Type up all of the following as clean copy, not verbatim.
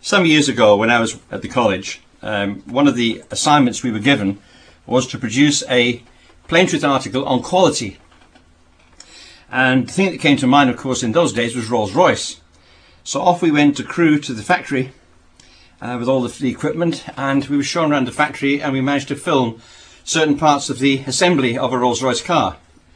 Some years ago, when I was at the college, one of the assignments we were given was to produce a plain truth article on quality. And the thing that came to mind, of course, in those days was Rolls-Royce. So off we went to crew to the factory with all the equipment, and we were shown around the factory, and we managed to film certain parts of the assembly of a Rolls-Royce car.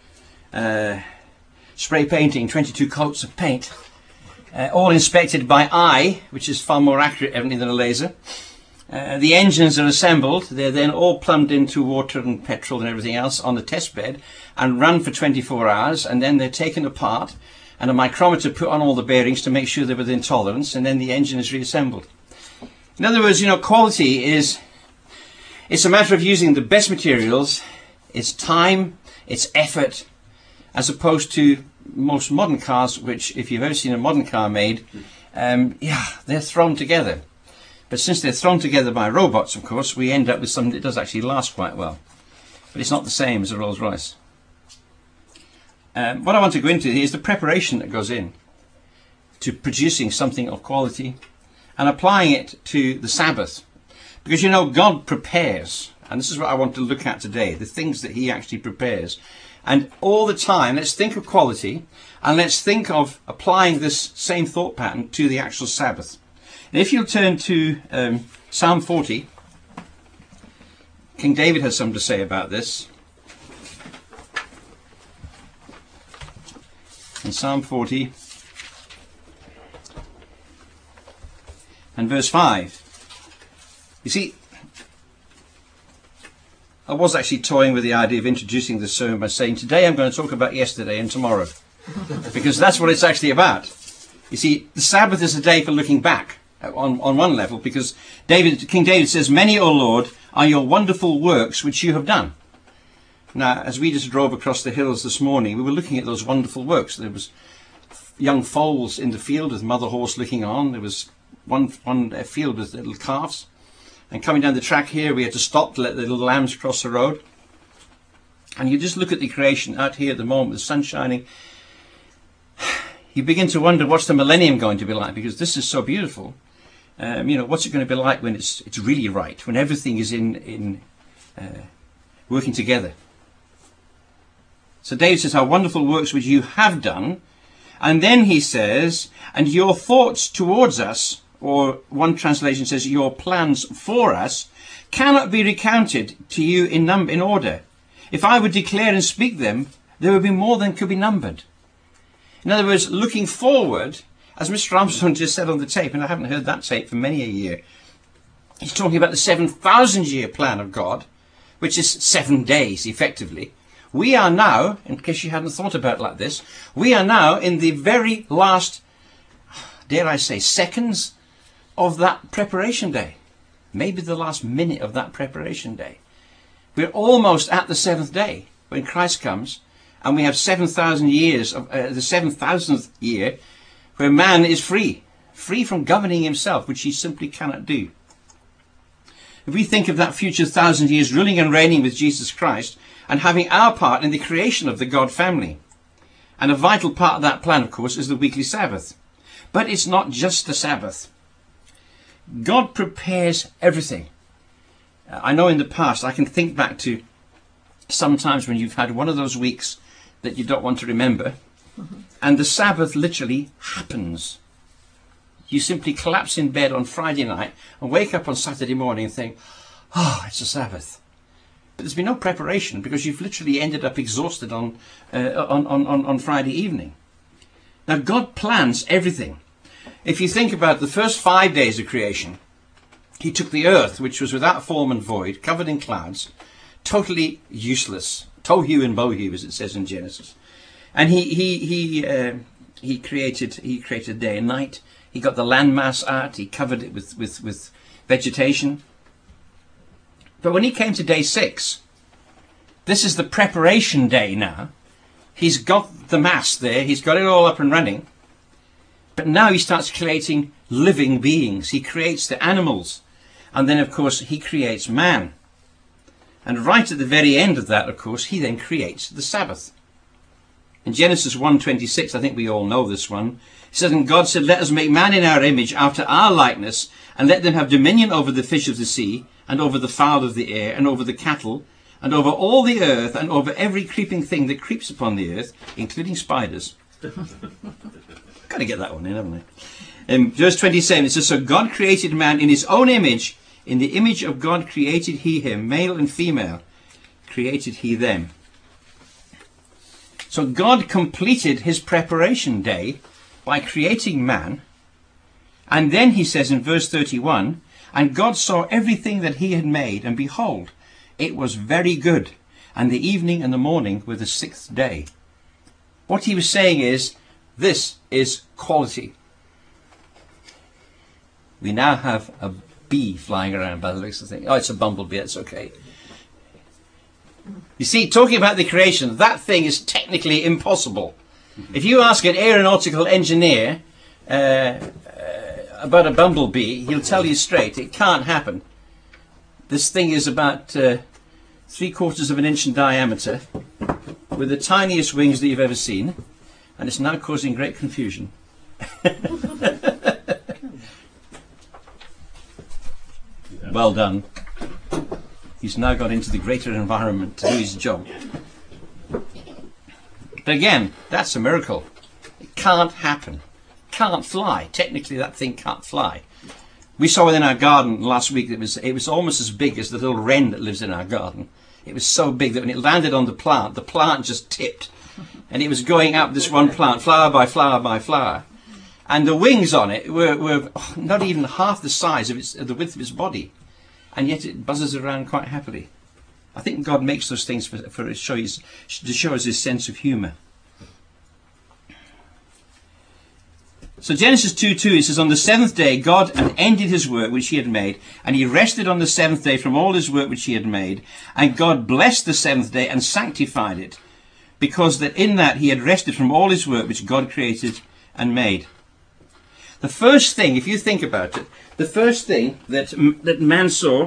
Spray painting, 22 coats of paint, all inspected by eye, which is far more accurate evidently than a laser. The engines are assembled. They're then all plumbed into water and petrol and everything else on the test bed and run for 24 hours, and then they're taken apart and a micrometer put on all the bearings to make sure they're within tolerance, and then the engine is reassembled. In other words, quality it's a matter of using the best materials, it's time, it's effort, as opposed to most modern cars, which, if you've ever seen a modern car made, they're thrown together. But since they're thrown together by robots, of course, we end up with something that does actually last quite well. But it's not the same as a Rolls-Royce. What I want to go into is the preparation that goes in to producing something of quality and applying it to the Sabbath. Because God prepares, and this is what I want to look at today, the things that he actually prepares. And all the time, let's think of quality, and let's think of applying this same thought pattern to the actual Sabbath. And if you'll turn to Psalm 40, King David has something to say about this. In Psalm 40 and verse 5. You see, I was actually toying with the idea of introducing this sermon by saying, today I'm going to talk about yesterday and tomorrow. Because that's what it's actually about. You see, the Sabbath is a day for looking back on one level, because King David says, many, O Lord, are your wonderful works which you have done. Now, as we just drove across the hills this morning, we were looking at those wonderful works. There was young foals in the field with mother horse looking on. There was one field with little calves. And coming down the track here, we had to stop to let the little lambs cross the road. And you just look at the creation out here at the moment, the sun shining. You begin to wonder, what's the millennium going to be like? Because this is so beautiful. What's it going to be like when it's really right, when everything is in working together? So David says, how wonderful works which you have done. And then he says, and your thoughts towards us, or one translation says, your plans for us, cannot be recounted to you in order. If I would declare and speak them, there would be more than could be numbered. In other words, looking forward, as Mr. Armstrong just said on the tape, and I haven't heard that tape for many a year, he's talking about the 7,000-year plan of God, which is 7 days, effectively. We are now, in case you hadn't thought about it like this, we are now in the very last, dare I say, seconds of that preparation day. Maybe the last minute of that preparation day. We're almost at the 7th day when Christ comes, and we have 7,000 years of the 7,000th year where man is free from governing himself, which he simply cannot do. If we think of that future 1,000 years ruling and reigning with Jesus Christ and having our part in the creation of the God family, and a vital part of that plan, of course, is the weekly Sabbath. But it's not just the Sabbath. God prepares everything. I know in the past, I can think back to sometimes when you've had one of those weeks that you don't want to remember, and the Sabbath literally happens. You simply collapse in bed on Friday night and wake up on Saturday morning and think, oh, it's a Sabbath. But there's been no preparation because you've literally ended up exhausted on Friday evening. Now, God plans everything. If you think about the first 5 days of creation, he took the earth, which was without form and void, covered in clouds, totally useless, tohu and bohu, as it says in Genesis. And he created day and night. He got the landmass out. He covered it with vegetation. But when he came to day 6, this is the preparation day now. He's got the mass there. He's got it all up and running. But now he starts creating living beings. He creates the animals. And then, of course, he creates man. And right at the very end of that, of course, he then creates the Sabbath. In Genesis 1:26, I think we all know this one, it says, and God said, let us make man in our image, after our likeness, and let them have dominion over the fish of the sea, and over the fowl of the air, and over the cattle, and over all the earth, and over every creeping thing that creeps upon the earth, including spiders. Got to get that one in, haven't I? In verse 27, it says, so God created man in his own image. In the image of God created he him, male and female created he them. So God completed his preparation day by creating man. And then he says in verse 31, and God saw everything that he had made, and behold, it was very good. And the evening and the morning were the sixth day. What he was saying is, this is quality. We now have a bee flying around by the looks of things. Oh, it's a bumblebee, it's okay. You see, talking about the creation, that thing is technically impossible. If you ask an aeronautical engineer about a bumblebee, he'll tell you straight, it can't happen. This thing is about 3/4 of an inch in diameter, with the tiniest wings that you've ever seen, and it's now causing great confusion. Well done. He's now got into the greater environment to do his job. But again, that's a miracle. It can't happen. Can't fly. Technically, that thing can't fly. We saw it in our garden last week. It was almost as big as the little wren that lives in our garden. It was so big that when it landed on the plant just tipped. And it was going up this one plant, flower by flower by flower. And the wings on it were not even half the size of the width of its body. And yet it buzzes around quite happily. I think God makes those things to show us his sense of humour. So Genesis 2:2, it says, on the seventh day God had ended his work which he had made, and he rested on the seventh day from all his work which he had made. And God blessed the seventh day and sanctified it, because that in that he had rested from all his work which God created and made. The first thing, if you think about it, the first thing that man saw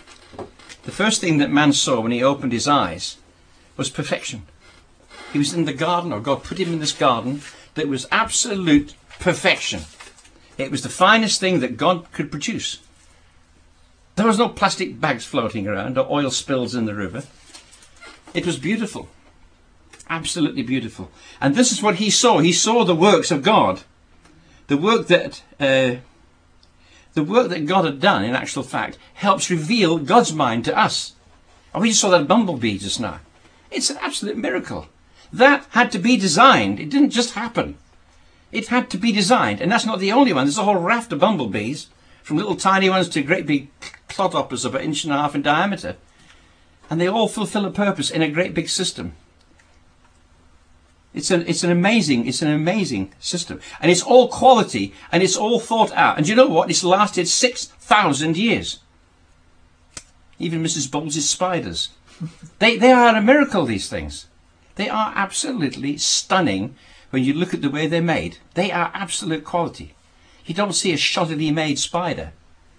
when he opened his eyes was perfection. He was in the garden, or God put him in this garden that was absolute perfection. It was the finest thing that God could produce. There was no plastic bags floating around or oil spills in the river. It was beautiful. Absolutely beautiful. And this is what he saw. He saw the works of God. The work that God had done, in actual fact, helps reveal God's mind to us. And we just saw that bumblebee just now. It's an absolute miracle. That had to be designed. It didn't just happen. It had to be designed. And that's not the only one. There's a whole raft of bumblebees, from little tiny ones to great big clodhoppers of 1.5 inches in diameter. And they all fulfill a purpose in a great big system. It's an amazing system. And it's all quality, and it's all thought out. And you know what? It's lasted 6,000 years. Even Mrs. Bowles' spiders. They are a miracle, these things. They are absolutely stunning when you look at the way they're made. They are absolute quality. You don't see a shoddily made spider.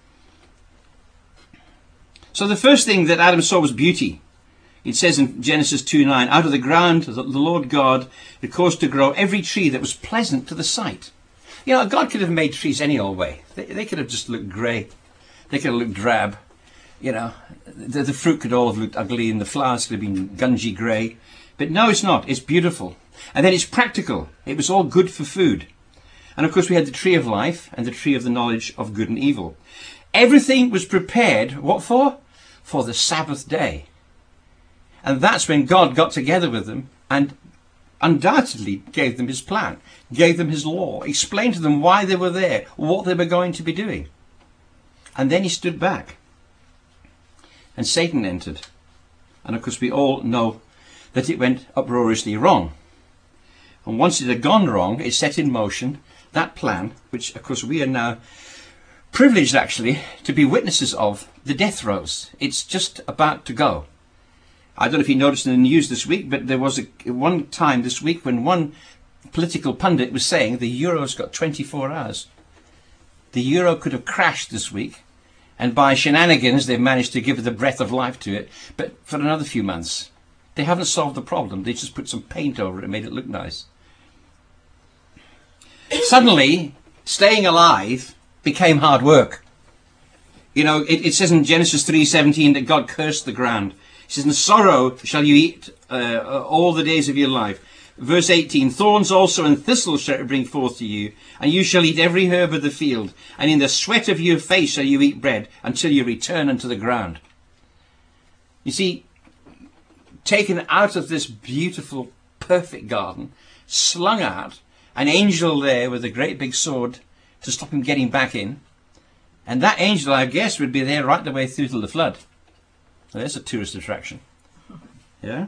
So the first thing that Adam saw was beauty. It says in Genesis 2:9, out of the ground the Lord God had caused to grow every tree that was pleasant to the sight. You know, God could have made trees any old way. They could have just looked grey. They could have looked drab. You know, the fruit could all have looked ugly and the flowers could have been gungy grey. But no, it's not. It's beautiful. And then it's practical. It was all good for food. And of course we had the tree of life and the tree of the knowledge of good and evil. Everything was prepared, what for? For the Sabbath day. And that's when God got together with them and undoubtedly gave them his plan, gave them his law, explained to them why they were there, what they were going to be doing. And then he stood back. And Satan entered. And of course we all know that it went uproariously wrong. And once it had gone wrong, it set in motion that plan, which of course we are now privileged actually to be witnesses of, the death throes. It's just about to go. I don't know if you noticed in the news this week, but there was one time this week when one political pundit was saying the euro's got 24 hours. The euro could have crashed this week, and by shenanigans they've managed to give the breath of life to it, but for another few months. They haven't solved the problem. They just put some paint over it and made it look nice. Suddenly, staying alive became hard work. You know, it says in Genesis 3:17 that God cursed the ground. He says, "In sorrow shall you eat all the days of your life." Verse 18, "Thorns also and thistles shall it bring forth to you, and you shall eat every herb of the field, and in the sweat of your face shall you eat bread, until you return unto the ground." You see, taken out of this beautiful, perfect garden, slung out, an angel there with a great big sword to stop him getting back in. And that angel, I guess, would be there right the way through to the flood. Now, there's a tourist attraction. Yeah?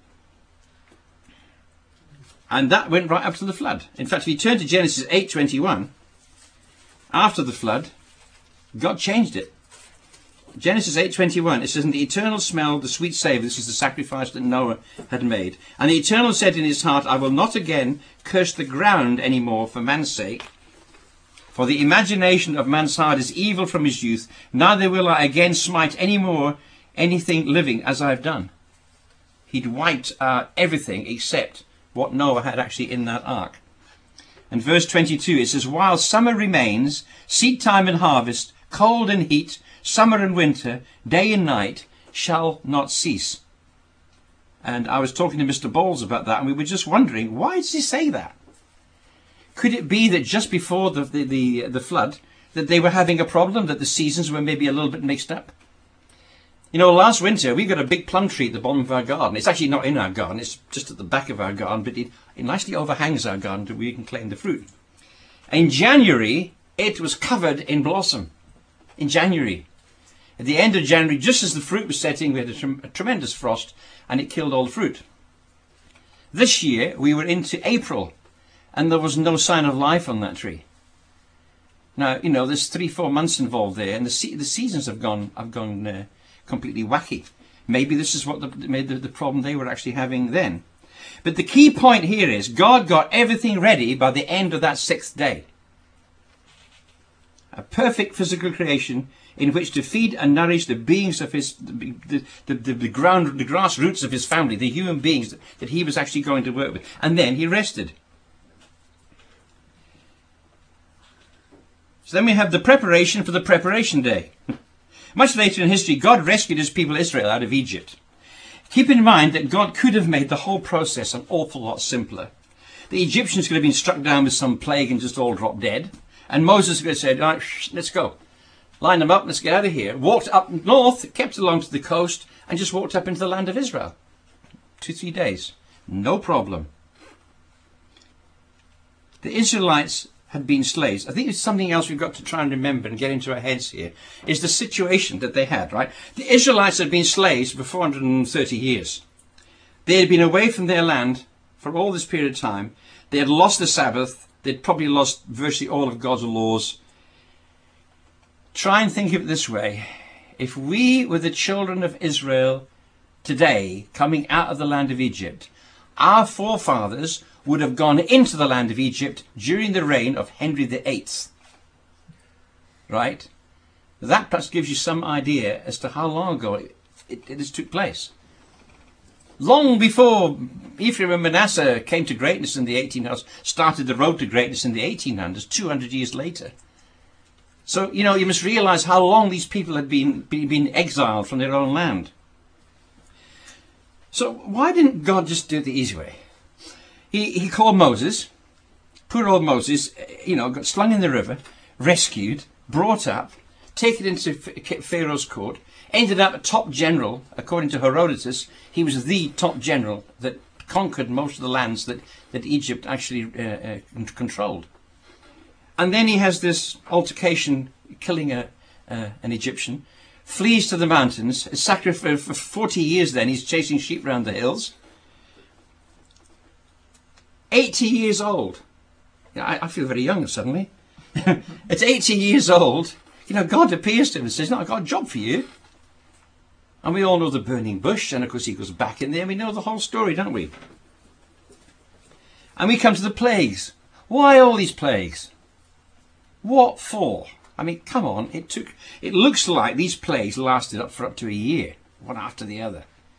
And that went right up to the flood. In fact, if you turn to Genesis 8:21, after the flood, God changed it. Genesis 8:21, it says, "And the Eternal smelled the sweet savour," this is the sacrifice that Noah had made. "And the Eternal said in his heart, I will not again curse the ground any more for man's sake. For the imagination of man's heart is evil from his youth. Neither will I again smite any more anything living as I have done." He'd wiped out everything except what Noah had actually in that ark. And verse 22, it says, "While summer remains, seed time and harvest, cold and heat, summer and winter, day and night, shall not cease." And I was talking to Mr. Bowles about that, and we were just wondering, why does he say that? Could it be that just before the flood, that they were having a problem, that the seasons were maybe a little bit mixed up? You know, last winter, we got a big plum tree at the bottom of our garden. It's actually not in our garden, it's just at the back of our garden, but it nicely overhangs our garden so we can claim the fruit. In January, it was covered in blossom. In January. At the end of January, just as the fruit was setting, we had a tremendous frost, and it killed all the fruit. This year, we were into April, and there was no sign of life on that tree. Now, you know, there's 3-4 months involved there, and the seasons have gone completely wacky. Maybe this is what made the problem they were actually having then. But the key point here is God got everything ready by the end of that 6th day. A perfect physical creation in which to feed and nourish the beings of the grass roots of his family, the human beings that he was actually going to work with. And then he rested. So then we have the preparation for the preparation day. Much later in history, God rescued his people Israel out of Egypt. Keep in mind that God could have made the whole process an awful lot simpler. The Egyptians could have been struck down with some plague and just all dropped dead. And Moses could have said, "All right, let's go. Line them up, let's get out of here." Walked up north, kept along to the coast, and just walked up into the land of Israel. 2-3 days. No problem. The Israelites had been slaves. I think it's something else we've got to try and remember and get into our heads here, is the situation that they had, right? The Israelites had been slaves for 430 years. They had been away from their land for all this period of time. They had lost the Sabbath. They'd probably lost virtually all of God's laws. Try and think of it this way. If we were the children of Israel today, coming out of the land of Egypt, our forefathers would have gone into the land of Egypt during the reign of Henry VIII. Right? That perhaps gives you some idea as to how long ago it took place. Long before Ephraim and Manasseh came to greatness in the 1800s, started the road to greatness in the 1800s, 200 years later. So, you know, you must realize how long these people had been exiled from their own land. So why didn't God just do it the easy way? He called Moses, poor old Moses, you know, got slung in the river, rescued, brought up, taken into Pharaoh's court, ended up a top general. According to Herodotus, he was the top general that conquered most of the lands that Egypt actually controlled. And then he has this altercation, killing an Egyptian, flees to the mountains, is sacrificed for 40 years then, he's chasing sheep around the hills. 80 years old. You know, I feel very young suddenly. At 80 years old, you know, God appears to him and says, "No, I've got a job for you." And we all know the burning bush, and of course he goes back in there, and we know the whole story, don't we? And we come to the plagues. Why all these plagues? What for? I mean, come on, it looks like these plagues lasted for up to a year, one after the other.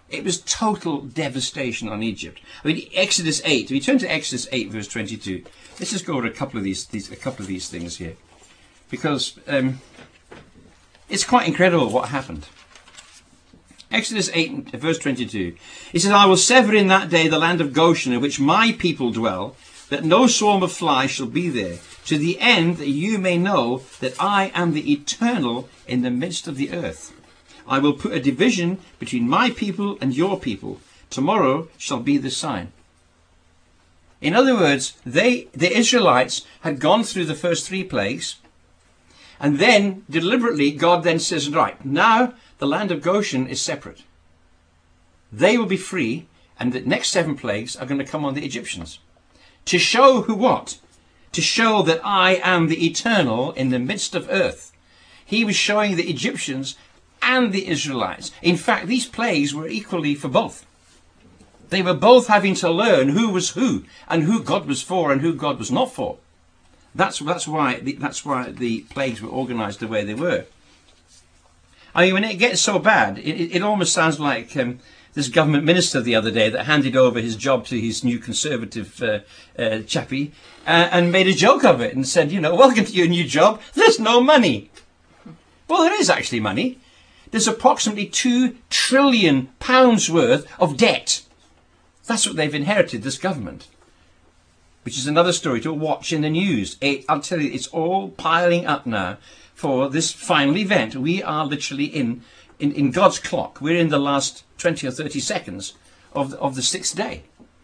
It was total devastation on Egypt. I mean, Exodus 8. If you turn to Exodus 8, verse 22, let's just go over a couple of these things here, because it's quite incredible what happened. Exodus 8, verse 22. It says, I will sever in that day the land of Goshen, in which my people dwell, that no swarm of flies shall be there, to the end that you may know that I am the Eternal in the midst of the earth. I will put a division between my people and your people. Tomorrow shall be the sign. In other words, the Israelites had gone through the first 3 plagues, and then deliberately God then says, right, now the land of Goshen is separate. They will be free, and the next 7 plagues are going to come on the Egyptians. To show who what? To show that I am the Eternal in the midst of earth. He was showing the Egyptians and the Israelites. In fact, these plagues were equally for both. They were both having to learn who was who, and who God was for and who God was not for. That's why the plagues were organized the way they were. I mean, when it gets so bad, it almost sounds like this government minister the other day that handed over his job to his new conservative chappie and made a joke of it and said, welcome to your new job. There's no money. Well, there is actually money. There's approximately £2 trillion worth of debt. That's what they've inherited, this government. Which is another story to watch in the news. I'll tell you, it's all piling up now for this final event. We are literally in God's clock. We're in the last 20 or 30 seconds of the 6th day.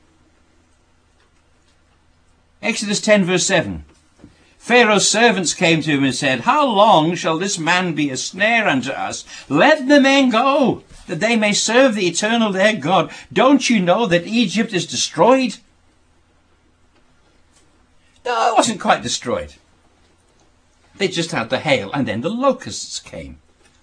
Exodus 10 verse 7. Pharaoh's servants came to him and said, how long shall this man be a snare unto us? Let the men go, that they may serve the Eternal their God. Don't you know that Egypt is destroyed? No, it wasn't quite destroyed. They just had the hail, and then the locusts came.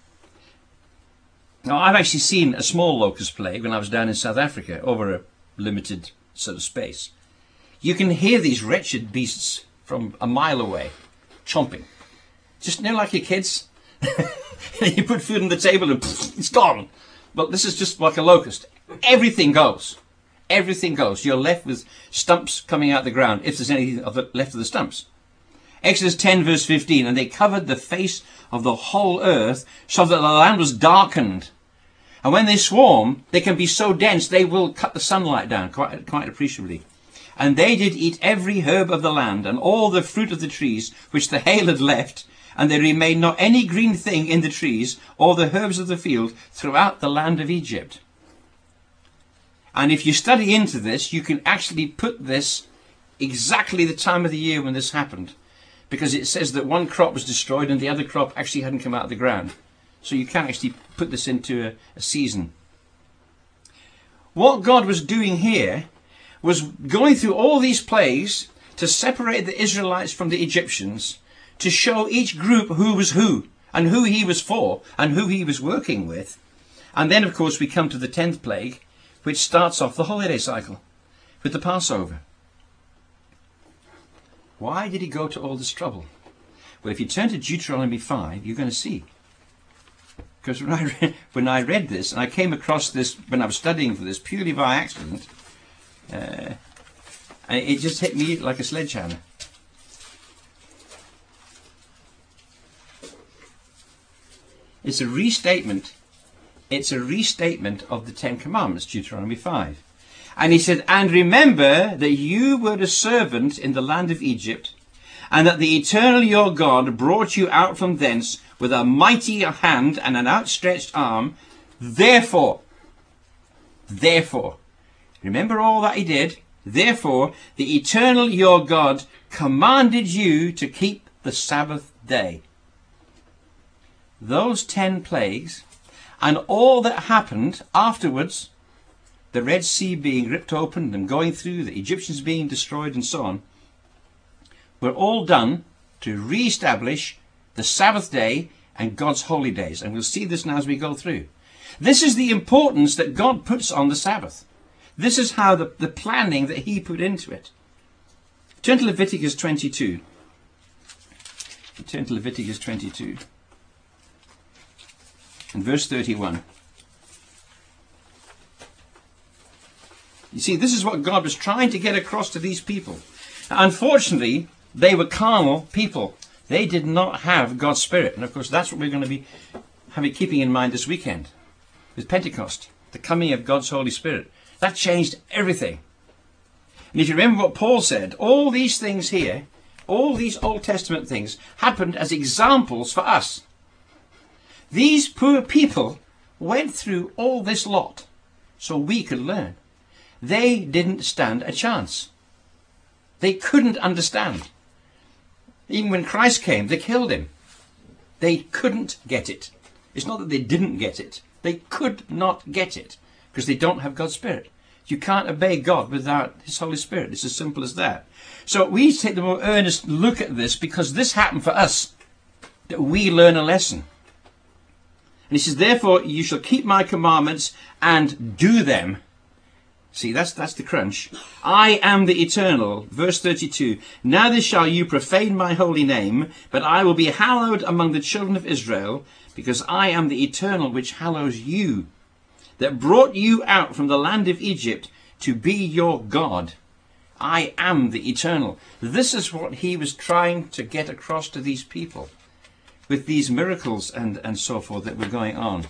Now, I've actually seen a small locust plague when I was down in South Africa over a limited sort of space. You can hear these wretched beasts from a mile away, chomping. Just, like your kids. You put food on the table and it's gone. Well, this is just like a locust. Everything goes. Everything goes. You're left with stumps coming out the ground, if there's anything left of the stumps. Exodus 10 verse 15, and they covered the face of the whole earth so that the land was darkened. And when they swarm, they can be so dense they will cut the sunlight down quite appreciably. And they did eat every herb of the land and all the fruit of the trees which the hail had left, and there remained not any green thing in the trees or the herbs of the field throughout the land of Egypt. And if you study into this, you can actually put this exactly the time of the year when this happened, because it says that one crop was destroyed and the other crop actually hadn't come out of the ground. So you can actually put this into a season. What God was doing here was going through all these plagues to separate the Israelites from the Egyptians, to show each group who was who, and who he was for, and who he was working with. And then, of course, we come to the 10th plague, which starts off the holiday cycle with the Passover. Why did he go to all this trouble? Well, if you turn to Deuteronomy 5, you're going to see. Because when I read this, and I came across this when I was studying for this purely by accident, it just hit me like a sledgehammer. It's a restatement. It's a restatement of the 10 Commandments, Deuteronomy 5. And he said, and remember that you were a servant in the land of Egypt, and that the Eternal your God brought you out from thence with a mighty hand and an outstretched arm. Therefore, remember all that he did. Therefore, the Eternal your God commanded you to keep the Sabbath day. Those 10 plagues and all that happened afterwards, the Red Sea being ripped open and going through, the Egyptians being destroyed and so on, were all done to re-establish the Sabbath day and God's holy days. And we'll see this now as we go through. This is the importance that God puts on the Sabbath. This is how the planning that he put into it. Turn to Leviticus 22. Turn to Leviticus 22. And verse 31. You see, this is what God was trying to get across to these people. Unfortunately, they were carnal people. They did not have God's Spirit. And of course, that's what we're going to be keeping in mind this weekend with Pentecost, the coming of God's Holy Spirit. That changed everything. And if you remember what Paul said, all these things here, all these Old Testament things happened as examples for us. These poor people went through all this lot so we could learn. They didn't stand a chance. They couldn't understand. Even when Christ came, they killed him. They couldn't get it. It's not that they didn't get it. They could not get it because they don't have God's Spirit. You can't obey God without His Holy Spirit. It's as simple as that. So we take the more earnest look at this because this happened for us, that we learn a lesson. And he says, therefore, you shall keep my commandments and do them. See, that's the crunch. I am the eternal. Verse 32. Neither shall you profane my holy name, but I will be hallowed among the children of Israel, because I am the eternal which hallows you, that brought you out from the land of Egypt to be your God. I am the eternal. This is what he was trying to get across to these people with these miracles and so forth that were going on.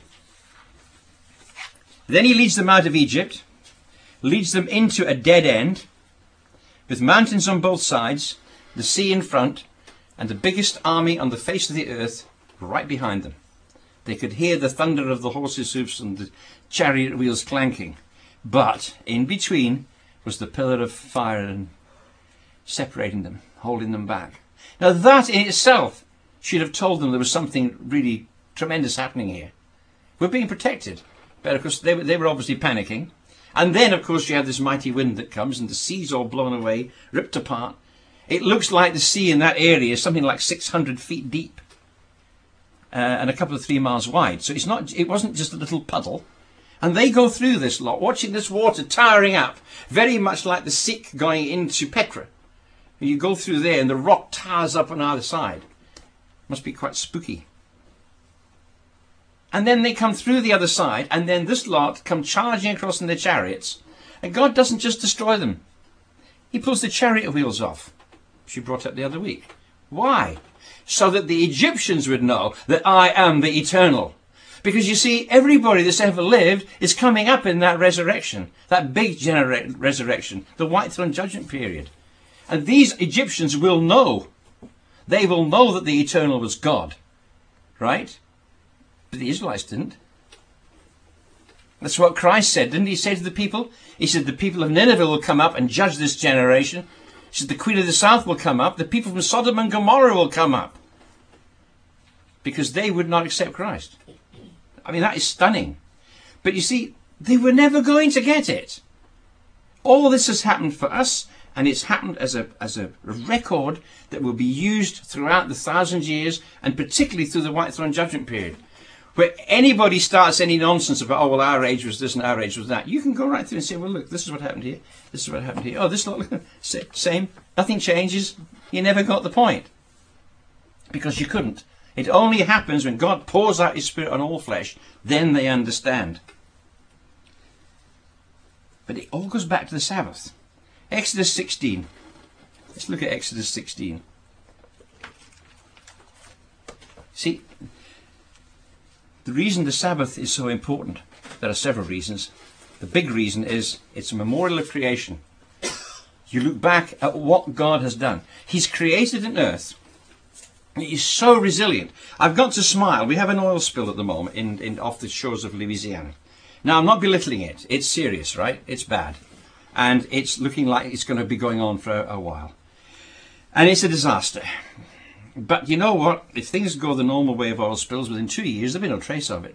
Then he leads them out of Egypt, leads them into a dead end with mountains on both sides, the sea in front, and the biggest army on the face of the earth right behind them. They could hear the thunder of the horses' hoofs and the chariot wheels clanking. But in between was the pillar of fire and separating them, holding them back. Now that in itself should have told them there was something really tremendous happening here. We're being protected. But of course they were obviously panicking. And then of course you have this mighty wind that comes and the sea's all blown away, ripped apart. It looks like the sea in that area is something like 600 feet deep. And a couple of 3 miles wide. So it wasn't just a little puddle. And they go through this lot, watching this water towering up, very much like the Sikh going into Petra. You go through there and the rock towers up on either side. Must be quite spooky. And then they come through the other side, and then this lot come charging across in their chariots. And God doesn't just destroy them. He pulls the chariot wheels off, which you brought up the other week. Why? So that the Egyptians would know that I am the eternal. Because you see, everybody that's ever lived is coming up in that resurrection, that big resurrection, the white throne judgment period. And these Egyptians will know. They will know that the eternal was God. Right? But the Israelites didn't. That's what Christ said, didn't he say to the people? He said, the people of Nineveh will come up and judge this generation. He said, the Queen of the South will come up. The people from Sodom and Gomorrah will come up. Because they would not accept Christ. I mean, that is stunning. But you see, they were never going to get it. All this has happened for us, and it's happened as a record that will be used throughout the 1,000 years, and particularly through the White Throne Judgment period. Where anybody starts any nonsense about, oh, well, our age was this and our age was that. You can go right through and say, well, look, this is what happened here. This is what happened here. Oh, this is not same. Nothing changes. You never got the point. Because you couldn't. It only happens when God pours out His Spirit on all flesh. Then they understand. But it all goes back to the Sabbath. Exodus 16. Let's look at Exodus 16. See, the reason the Sabbath is so important, there are several reasons. The big reason is it's a memorial of creation. You look back at what God has done. He's created an earth. It is so resilient. I've got to smile. We have an oil spill at the moment off the shores of Louisiana. Now, I'm not belittling it. It's serious, right? It's bad. And it's looking like it's going to be going on for a while. And it's a disaster. But you know what? If things go the normal way of oil spills, within 2 years, there'll be no trace of it.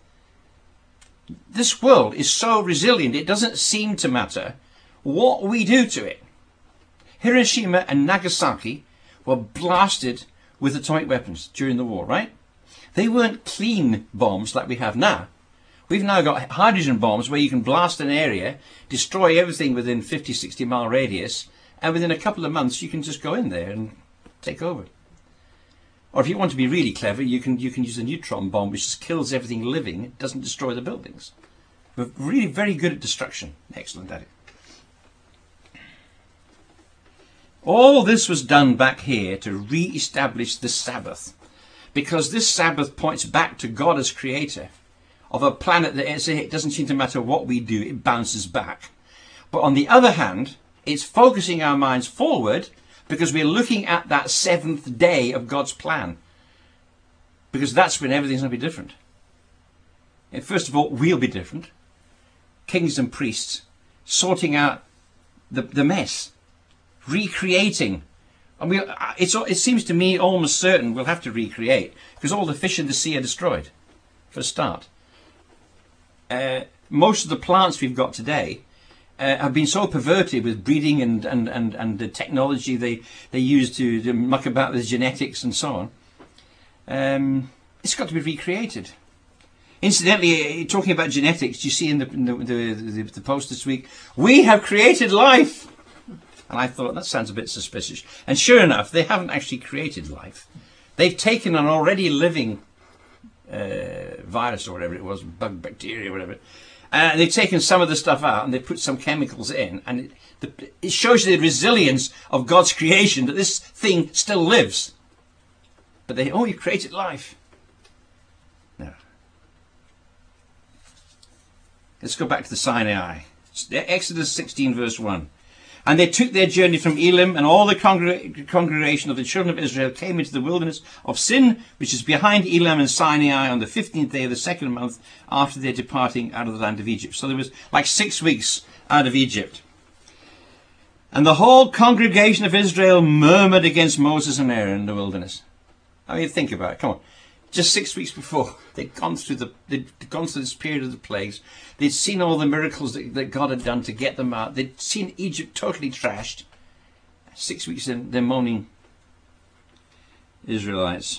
This world is so resilient, it doesn't seem to matter what we do to it. Hiroshima and Nagasaki were blasted with atomic weapons during the war, right? They weren't clean bombs like we have now. We've now got hydrogen bombs where you can blast an area, destroy everything within 50, 60 mile radius, and within a couple of months you can just go in there and take over. Or if you want to be really clever, you can use a neutron bomb which just kills everything living. It doesn't destroy the buildings. We're really very good at destruction. Excellent at it. All this was done back here to re-establish the Sabbath, because this Sabbath points back to God as creator of a planet that it doesn't seem to matter what we do, it bounces back. But on the other hand, it's focusing our minds forward because we're looking at that seventh day of God's plan, because that's when everything's going to be different. And first of all, we'll be different. Kings and priests sorting out the mess, recreating. And it seems to me almost certain we'll have to recreate, because all the fish in the sea are destroyed, for a start. Most of the plants we've got today have been so perverted with breeding and the technology they use to muck about with genetics and so on. It's got to be recreated. Incidentally, talking about genetics, you see in the post this week, we have created life. And I thought, that sounds a bit suspicious. And sure enough, they haven't actually created life. They've taken an already living virus or whatever it was, bug, bacteria, whatever. And they've taken some of the stuff out and they put some chemicals in. And it shows you the resilience of God's creation, that this thing still lives. But you created life. No. Let's go back to the Sinai. Exodus 16 verse 1. And they took their journey from Elim, and all the congregation of the children of Israel came into the wilderness of Sin, which is behind Elim and Sinai, on the 15th day of the second month after their departing out of the land of Egypt. So there was like 6 weeks out of Egypt. And the whole congregation of Israel murmured against Moses and Aaron in the wilderness. I mean, think about it. Come on. Just 6 weeks before, they'd gone through this period of the plagues. They'd seen all the miracles that God had done to get them out. They'd seen Egypt totally trashed. 6 weeks in, they're moaning Israelites.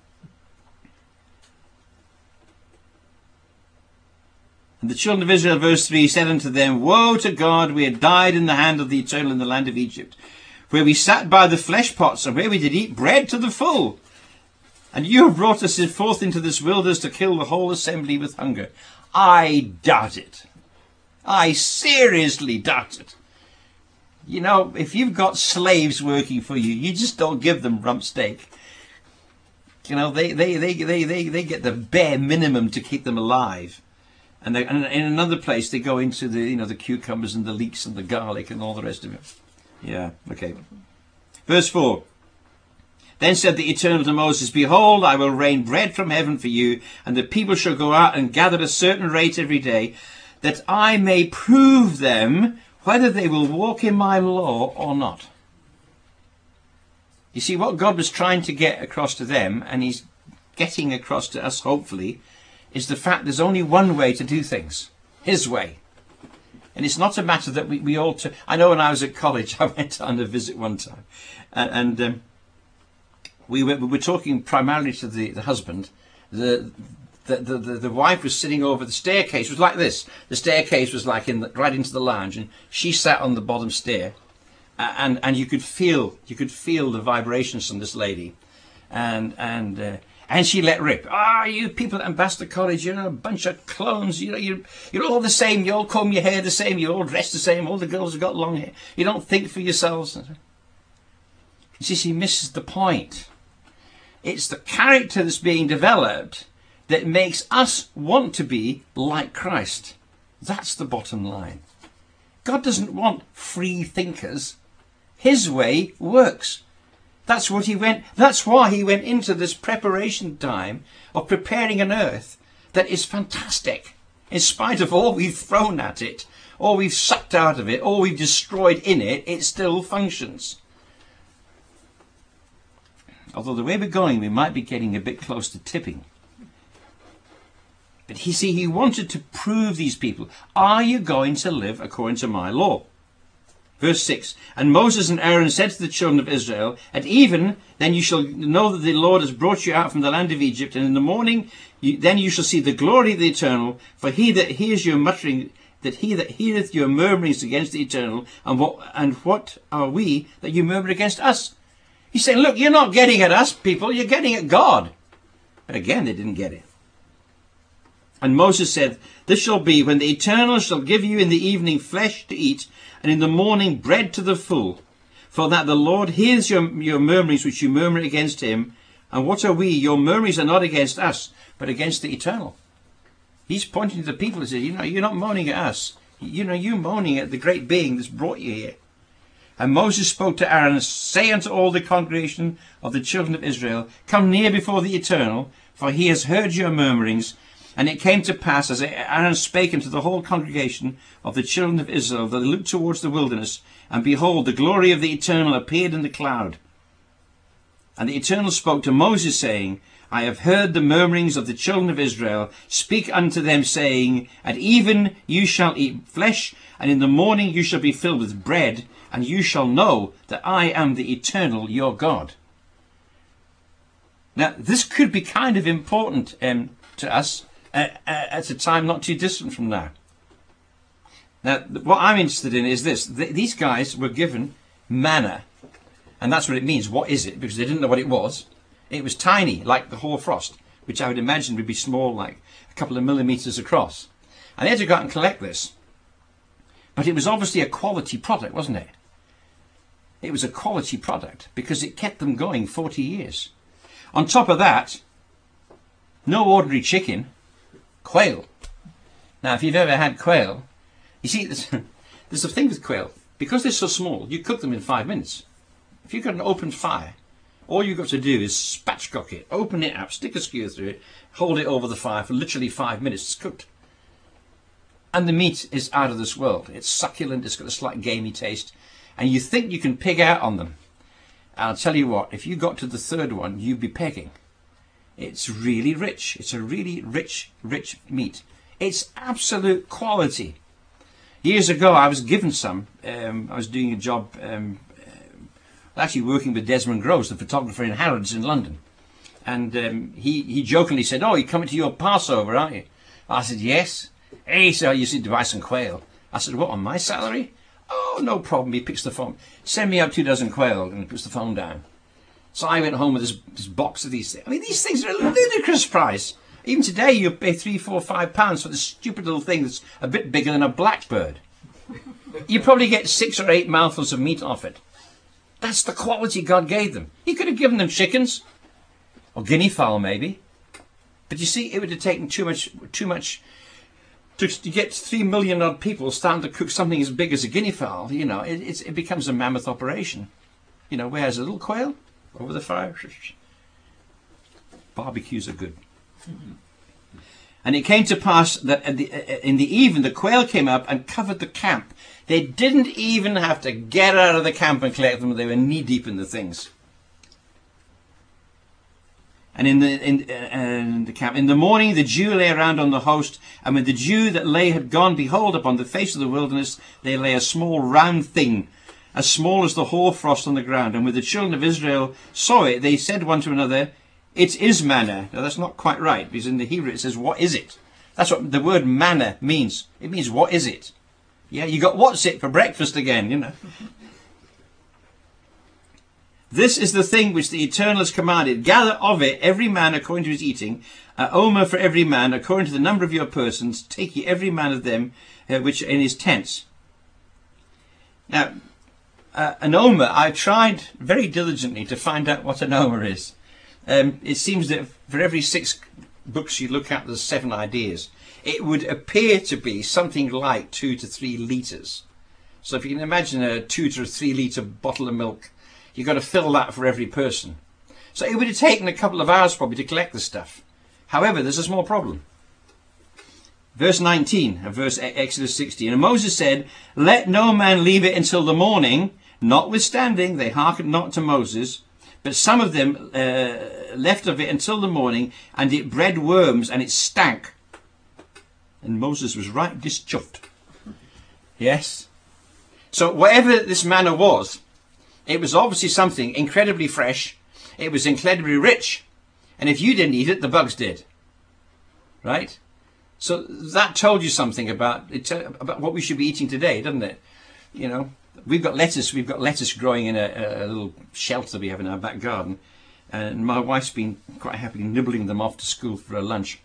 And the children of Israel, verse 3, said unto them, Woe to God, we had died in the hand of the Eternal in the land of Egypt, where we sat by the flesh pots, and where we did eat bread to the full. And you have brought us forth into this wilderness to kill the whole assembly with hunger. I doubt it. I seriously doubt it. You know, if you've got slaves working for you, you just don't give them rump steak. You know, they get the bare minimum to keep them alive. And in another place, they go into the cucumbers and the leeks and the garlic and all the rest of it. Yeah, okay. Verse 4. Then said the Eternal to Moses, Behold, I will rain bread from heaven for you, and the people shall go out and gather a certain rate every day, that I may prove them whether they will walk in my law or not. You see, what God was trying to get across to them, and he's getting across to us, hopefully, is the fact there's only one way to do things. His way. And it's not a matter that we all... I know when I was at college, I went on a visit one time, and we were talking primarily to the husband. The wife was sitting over the staircase. It was like this. The staircase was like right into the lounge, and she sat on the bottom stair, and you could feel the vibrations from this lady, and she let rip. You people at Ambassador College, you're a bunch of clones. You're all the same. You all comb your hair the same. You all dress the same. All the girls have got long hair. You don't think for yourselves. You see, she misses the point. It's the character that's being developed that makes us want to be like Christ. That's the bottom line. God doesn't want free thinkers. His way works. That's why he went into this preparation time of preparing an earth that is fantastic. In spite of all we've thrown at it, all we've sucked out of it, all we've destroyed in it, it still functions. Although the way we're going, we might be getting a bit close to tipping. But he wanted to prove these people, are you going to live according to my law? Verse 6, And Moses and Aaron said to the children of Israel, At even, then you shall know that the Lord has brought you out from the land of Egypt, and in the morning then you shall see the glory of the Eternal, for he that hears your muttering, that he that heareth your murmurings against the Eternal, and what are we that you murmur against us? He's saying, look, you're not getting at us, people, you're getting at God. But again, they didn't get it. And Moses said, This shall be when the Eternal shall give you in the evening flesh to eat, and in the morning bread to the full. For that the Lord hears your murmurings which you murmur against him. And what are we? Your murmurings are not against us, but against the Eternal. He's pointing to the people and says, you're not moaning at us. You're moaning at the great being that's brought you here. And Moses spoke to Aaron, say unto all the congregation of the children of Israel, come near before the Eternal, for he has heard your murmurings. And it came to pass, as Aaron spake unto the whole congregation of the children of Israel, that they looked towards the wilderness, and behold, the glory of the Eternal appeared in the cloud. And the Eternal spoke to Moses, saying, I have heard the murmurings of the children of Israel. Speak unto them, saying, at even you shall eat flesh, and in the morning you shall be filled with bread, and you shall know that I am the Eternal your God. Now, this could be kind of important to us at a time not too distant from now. Now, what I'm interested in is this. These guys were given manna. And that's what it means. What is it? Because they didn't know what it was. It was tiny, like the hoarfrost, which I would imagine would be small, like a couple of millimeters across. And they had to go out and collect this. But it was obviously a quality product, wasn't it? It was a quality product because it kept them going 40 years. On top of that, no ordinary chicken, quail. Now, if you've ever had quail, you see, there's a thing with quail. Because they're so small, you cook them in 5 minutes. If you've got an open fire, all you've got to do is spatchcock it, open it up, stick a skewer through it, hold it over the fire for literally 5 minutes. It's cooked. And the meat is out of this world. It's succulent, it's got a slight gamey taste. And you think you can pig out on them. I'll tell you what, if you got to the third one, you'd be pegging. It's really rich. It's a really rich meat. It's absolute quality. Years ago, I was given some. I was doing a job... actually working with Desmond Groves, the photographer in Harrods in London. And he jokingly said, oh, you're coming to your Passover, aren't you? I said, yes. Hey, so you need to buy some quail. I said, what, on my salary? Oh, no problem. He picks the phone. Send me out 2 dozen quail, and he puts the phone down. So I went home with this box of these things. I mean, these things are a ludicrous price. Even today, you pay £3, £4, £5 for this stupid little thing that's a bit bigger than a blackbird. You probably get 6 or 8 mouthfuls of meat off it. That's the quality God gave them. He could have given them chickens. Or guinea fowl, maybe. But you see, it would have taken too much to get 3 million odd people starting to cook something as big as a guinea fowl. It becomes a mammoth operation. Whereas a little quail over the fire. Barbecues are good. And it came to pass that in the even the quail came up and covered the camp. They didn't even have to get out of the camp and collect them. They were knee deep in the things. And in the camp, in the morning, the dew lay around on the host. And when the dew that lay had gone, behold, upon the face of the wilderness, there lay a small round thing, as small as the hoarfrost on the ground. And when the children of Israel saw it, they said one to another, it is manna. Now, that's not quite right, because in the Hebrew it says, what is it? That's what the word manna means. It means, what is it? Yeah, you got what's it for breakfast again, This is the thing which the Eternal has commanded. Gather of it every man according to his eating, an omer for every man, according to the number of your persons. Take ye every man of them which are in his tents. Now, an omer, I tried very diligently to find out what an omer is. It seems that for every 6 books you look at, there's 7 ideas. It would appear to be something like 2 to 3 litres. So if you can imagine a 2 to 3 litre bottle of milk, you've got to fill that for every person. So it would have taken a couple of hours probably to collect the stuff. However, there's a small problem. Verse 19 of Exodus 16. And Moses said, let no man leave it until the morning. Notwithstanding, they hearkened not to Moses. But some of them left of it until the morning, and it bred worms, and it stank. And Moses was right dischuffed. Yes. So whatever this manna was, it was obviously something incredibly fresh. It was incredibly rich. And if you didn't eat it, the bugs did. Right? So that told you something about what we should be eating today, doesn't it? We've got lettuce growing in a little shelter we have in our back garden. And my wife's been quite happily nibbling them off to school for her lunch.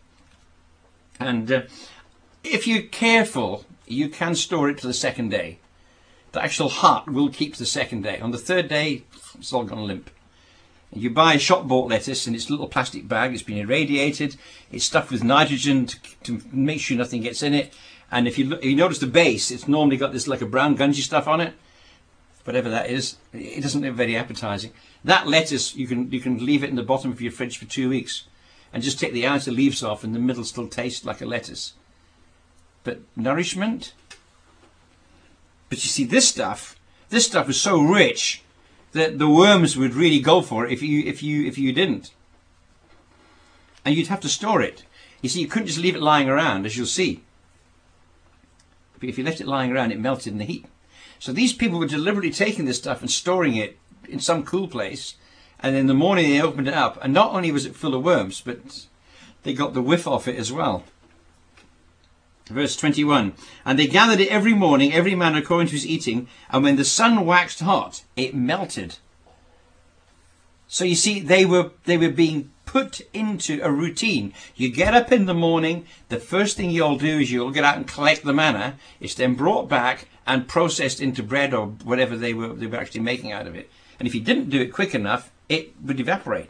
And if you're careful, you can store it to the second day. The actual heart will keep the second day. On the third day, it's all gone limp. You buy a shop-bought lettuce and it's a little plastic bag. It's been irradiated. It's stuffed with nitrogen to make sure nothing gets in it. And if you notice the base, it's normally got this like a brown gungy stuff on it. Whatever that is, it doesn't look very appetizing. That lettuce, you can leave it in the bottom of your fridge for 2 weeks and just take the outer leaves off and the middle still tastes like a lettuce. But nourishment? But you see, this stuff is so rich that the worms would really go for it if you didn't. And you'd have to store it. You see, you couldn't just leave it lying around, as you'll see. But if you left it lying around, it melted in the heat. So these people were deliberately taking this stuff and storing it in some cool place. And in the morning they opened it up. And not only was it full of worms, but they got the whiff off it as well. Verse 21. And they gathered it every morning, every man according to his eating. And when the sun waxed hot, it melted. So you see, they were being put into a routine. You get up in the morning, the first thing you'll do is you'll get out and collect the manna. It's then brought back and processed into bread or whatever they were actually making out of it. And if you didn't do it quick enough, it would evaporate.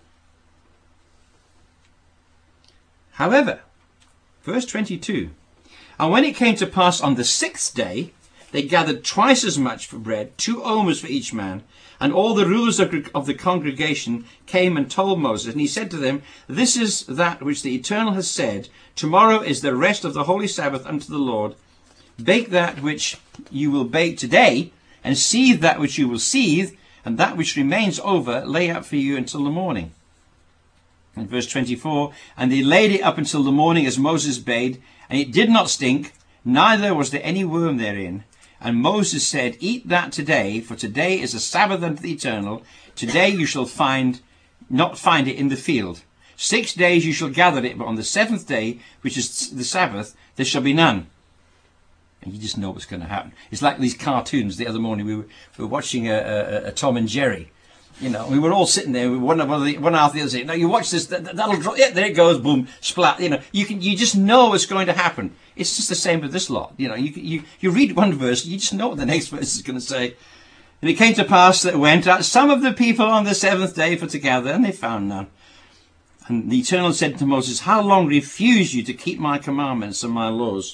However, verse 22, and when it came to pass on the 6th day, they gathered twice as much for bread, 2 omers for each man. And all the rulers of the congregation came and told Moses. And he said to them, this is that which the Eternal has said. Tomorrow is the rest of the holy Sabbath unto the Lord. Bake that which you will bake today, and seethe that which you will seethe, and that which remains over lay up for you until the morning. In verse 24, and they laid it up until the morning as Moses bade, and it did not stink, neither was there any worm therein. And Moses said, eat that today, for today is a Sabbath unto the Eternal. Today you shall not find it in the field. 6 days you shall gather it, but on the 7th day, which is the Sabbath, there shall be none. And you just know what's going to happen. It's like these cartoons. The other morning we were watching a Tom and Jerry. You know, we were all sitting there, one after the other saying, no, you watch this, that'll drop, yeah, there it goes, boom, splat. You know, you just know what's going to happen. It's just the same with this lot. You know, you read one verse, you just know what the next verse is going to say. And it came to pass that went out some of the people on the 7th day for to gather, and they found none. And the Eternal said to Moses, how long refuse you to keep my commandments and my laws?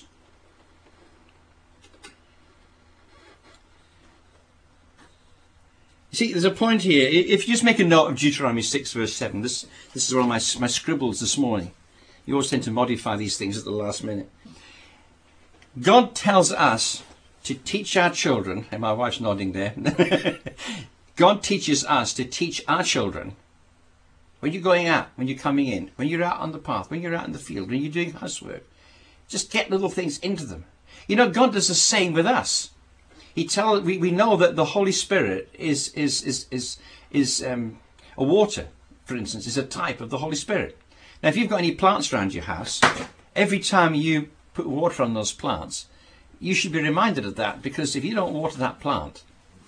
See, there's a point here. If you just make a note of Deuteronomy 6 verse 7, this is one of my scribbles this morning. You always tend to modify these things at the last minute. God tells us to teach our children, and my wife's nodding there. God teaches us to teach our children when you're going out, when you're coming in, when you're out on the path, when you're out in the field, when you're doing housework. Just get little things into them. You know, God does the same with us. We know that the Holy Spirit is a water, for instance, is a type of the Holy Spirit. Now, if you've got any plants around your house, every time you put water on those plants, you should be reminded of that, because if you don't water that plant,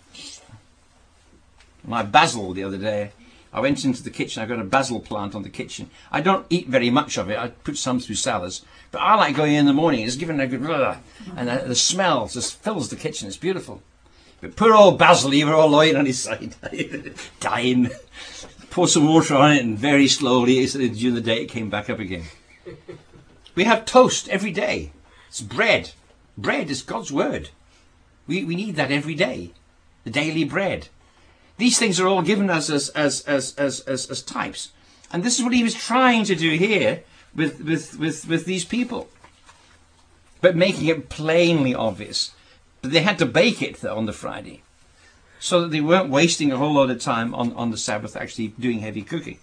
my basil the other day, I went into the kitchen, I've got a basil plant on the kitchen. I don't eat very much of it, I put some through salads. But I like going in the morning, it's giving a good, and the smell just fills the kitchen, it's beautiful. But poor old basil, he were all lying on his side, dying. Pour some water on it, and very slowly, during the day, it came back up again. We have toast every day. It's bread. Bread is God's word. We need that every day. The daily bread. These things are all given us as types. And this is what he was trying to do here with these people. But making it plainly obvious. But they had to bake it on the Friday. So that they weren't wasting a whole lot of time on the Sabbath actually doing heavy cooking.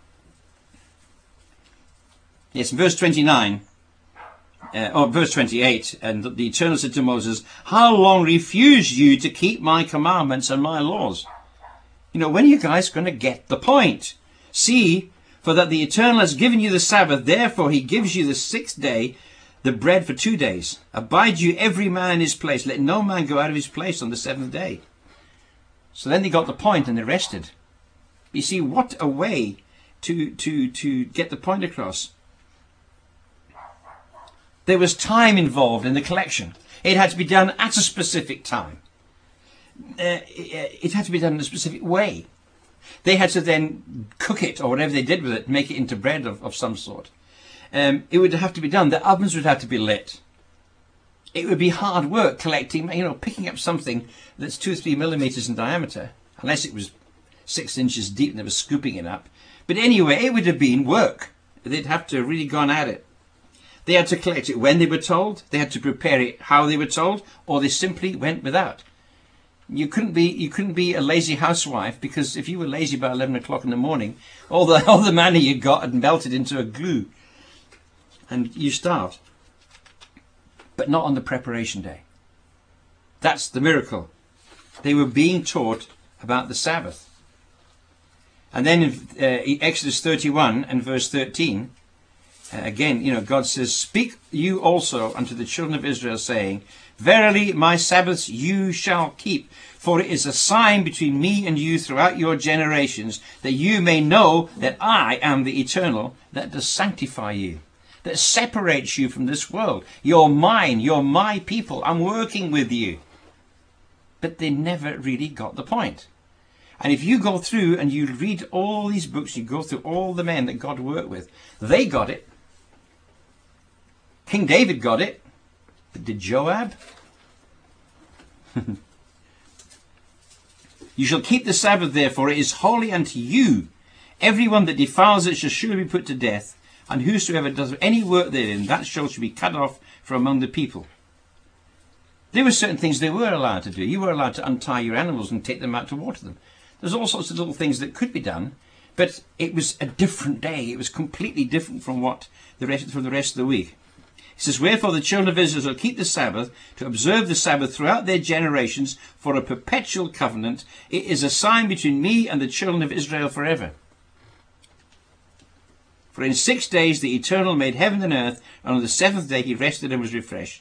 Yes, verse 29. Verse 28. And the Eternal said to Moses, how long refuse you to keep my commandments and my laws? You know, when are you guys going to get the point? See, for that the Eternal has given you the Sabbath, therefore he gives you the 6th day, the bread for 2 days. Abide you every man in his place. Let no man go out of his place on the 7th day. So then they got the point and they rested. You see, what a way to get the point across. There was time involved in the collection. It had to be done at a specific time. it had to be done in a specific way. They had to then cook it, or whatever they did with it, make it into bread of some sort. It would have to be done. The ovens would have to be lit. It would be hard work collecting, picking up something that's 2 or 3 millimeters in diameter, unless it was 6 inches deep and they were scooping it up. But anyway, it would have been work. They'd have to have really gone at it. They had to collect it when they were told. They had to prepare it how they were told, or they simply went without. You couldn't be a lazy housewife, because if you were lazy by 11 o'clock in the morning, all the money you got had melted into a glue, and you starved. But not on the preparation day. That's the miracle. They were being taught about the Sabbath. And then in Exodus 31 and verse 13, again, God says, "Speak you also unto the children of Israel, saying, Verily my Sabbaths you shall keep, for it is a sign between me and you throughout your generations, that you may know that I am the Eternal, that does sanctify you, that separates you from this world. You're mine, you're my people, I'm working with you." But they never really got the point. And if you go through and you read all these books, you go through all the men that God worked with, they got it. King David got it. But did Joab? "You shall keep the Sabbath, therefore, it is holy unto you. Everyone that defiles it shall surely be put to death, and whosoever does any work therein, that shall be cut off from among the people." There were certain things they were allowed to do. You were allowed to untie your animals and take them out to water them. There's all sorts of little things that could be done, but it was a different day. It was completely different from the rest of the week. He says, "Wherefore the children of Israel shall keep the Sabbath, to observe the Sabbath throughout their generations, for a perpetual covenant. It is a sign between me and the children of Israel forever. For in 6 days the Eternal made heaven and earth, and on the 7th day he rested and was refreshed."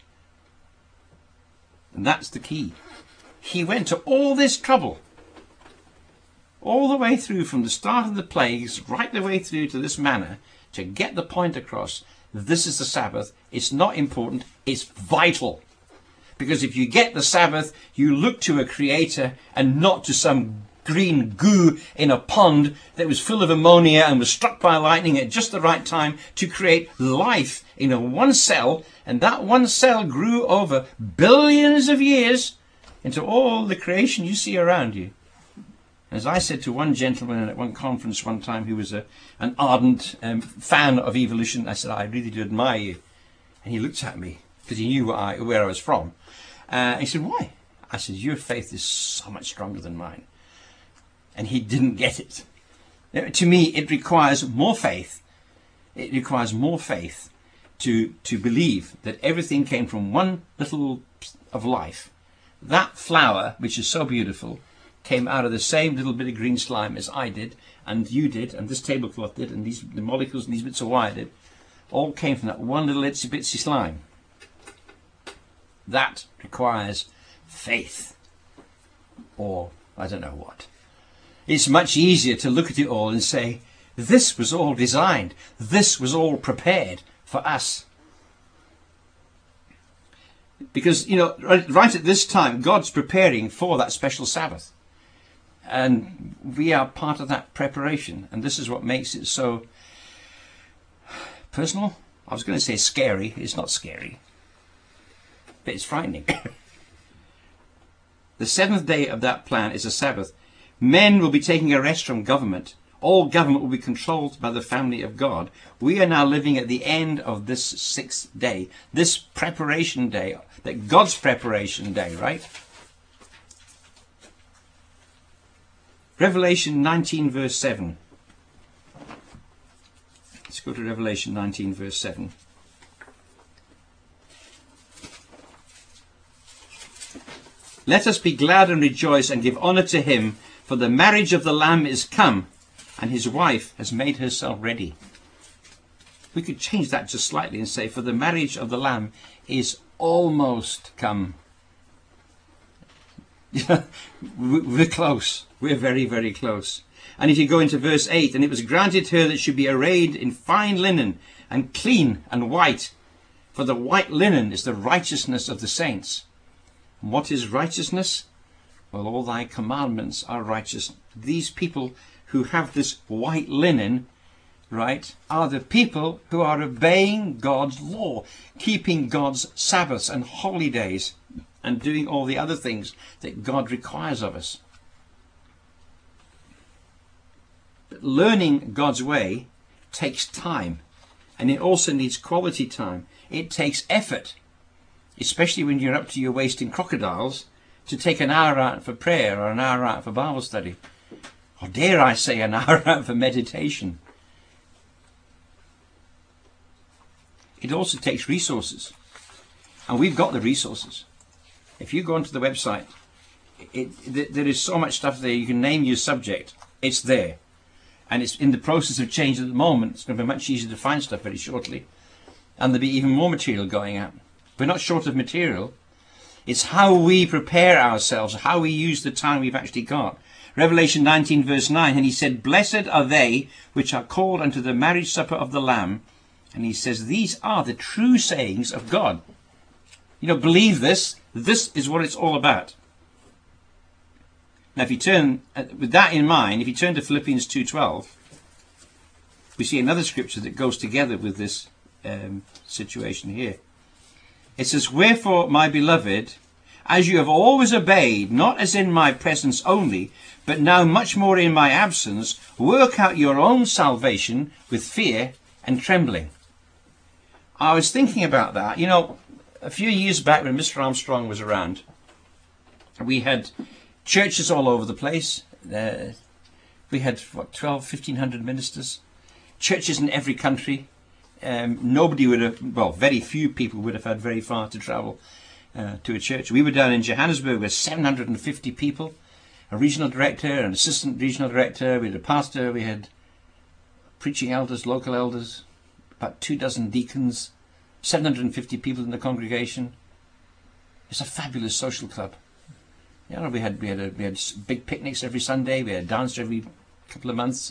And that's the key. He went to all this trouble, all the way through from the start of the plagues, right the way through to this manna, to get the point across. This is the Sabbath. It's not important. It's vital. Because if you get the Sabbath, you look to a creator and not to some green goo in a pond that was full of ammonia and was struck by lightning at just the right time to create life in a one cell. And that one cell grew over billions of years into all the creation you see around you. As I said to one gentleman at one conference one time who was an ardent fan of evolution, I said, "I really do admire you." And he looked at me because he knew where I was from. He said, "Why?" I said, "Your faith is so much stronger than mine." And he didn't get it. To me, it requires more faith. It requires more faith to believe that everything came from one little of life. That flower, which is so beautiful, came out of the same little bit of green slime as I did, and you did, and this tablecloth did, and the molecules and these bits of wire did. All came from that one little itsy bitsy slime. That requires faith. Or I don't know what. It's much easier to look at it all and say, this was all designed. This was all prepared for us. Because, right at this time, God's preparing for that special Sabbath. And we are part of that preparation. And this is what makes it so personal. I was going to say scary. It's not scary. But it's frightening. The 7th day of that plan is a Sabbath. Men will be taking a rest from government. All government will be controlled by the family of God. We are now living at the end of this 6th day. This preparation day. That God's preparation day, right? Revelation 19 verse 7. Let's go to Revelation 19 verse 7. "Let us be glad and rejoice and give honour to him, for the marriage of the Lamb is come, and his wife has made herself ready." We could change that just slightly and say, for the marriage of the Lamb is almost come. We're close. We're very, very close. And if you go into verse 8, "And it was granted her that she be arrayed in fine linen, and clean and white. For the white linen is the righteousness of the saints." And what is righteousness? Well, all thy commandments are righteous. These people who have this white linen, right, are the people who are obeying God's law, keeping God's Sabbaths and holidays, and doing all the other things that God requires of us. But learning God's way takes time, and it also needs quality time. It takes effort, especially when you're up to your waist in crocodiles, to take an hour out for prayer or an hour out for Bible study, or dare I say an hour out for meditation. It also takes resources, and we've got the resources. If you go onto the website, there is so much stuff there. You can name your subject. It's there. And it's in the process of change at the moment. It's going to be much easier to find stuff very shortly. And there'll be even more material going out. We're not short of material. It's how we prepare ourselves, how we use the time we've actually got. Revelation 19 verse 9, and he said, "Blessed are they which are called unto the marriage supper of the Lamb." And he says, these are the true sayings of God. You know, believe this. This is what it's all about. Now, if you turn, with that in mind, if you turn to Philippians 2:12, we see another scripture that goes together with this situation here. It says, "Wherefore, my beloved, as you have always obeyed, not as in my presence only, but now much more in my absence, work out your own salvation with fear and trembling." I was thinking about that. You know, a few years back when Mr. Armstrong was around, we had churches all over the place. We had, 1,200-1,500 ministers. Churches in every country. Nobody would have, well, very few people would have had very far to travel to a church. We were down in Johannesburg with 750 people. A regional director, an assistant regional director. We had a pastor. We had preaching elders, local elders. About 24 deacons, 750 people in the congregation. It's a fabulous social club. You know, we had big picnics every Sunday. We had dance every couple of months.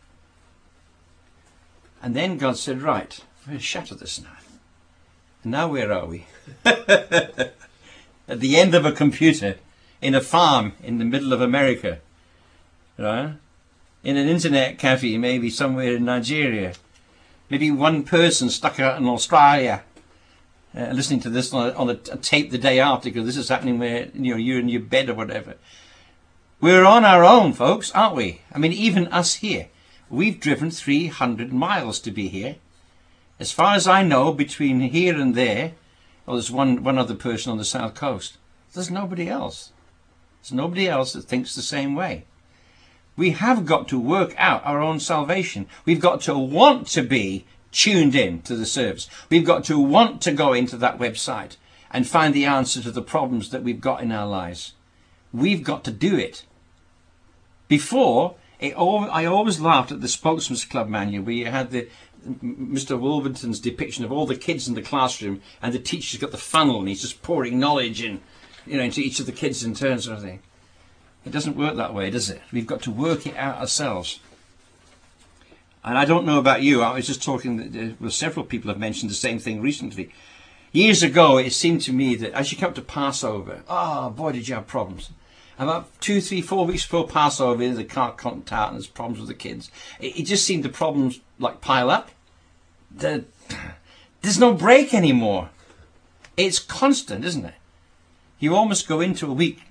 And then God said, "Right, we're going to shatter this now." And now where are we? At the end of a computer, in a farm in the middle of America, right? In an internet cafe, maybe somewhere in Nigeria. Maybe one person stuck out in Australia, listening to this on a tape the day after, because this is happening where you're in your bed or whatever. We're on our own, folks, aren't we? I mean, even us here, we've driven 300 miles to be here. As far as I know, between here and there, well, there's one other person on the south coast. There's nobody else. There's nobody else that thinks the same way. We have got to work out our own salvation. We've got to want to be tuned in to the service. We've got to want to go into that website and find the answer to the problems that we've got in our lives. We've got to do it. Before, I always laughed at the Spokesman's Club manual, where you had Mr. Wolverton's depiction of all the kids in the classroom, and the teacher's got the funnel and he's just pouring knowledge in, into each of the kids in turn, sort of thing. It doesn't work that way, does it? We've got to work it out ourselves. And I don't know about you, I was just talking, several people have mentioned the same thing recently. Years ago, it seemed to me that as you come to Passover, boy, did you have problems. About 2, 3, 4 weeks before Passover, the car can't out and there's problems with the kids. It just seemed the problems pile up. There's no break anymore. It's constant, isn't it? You almost go into a week,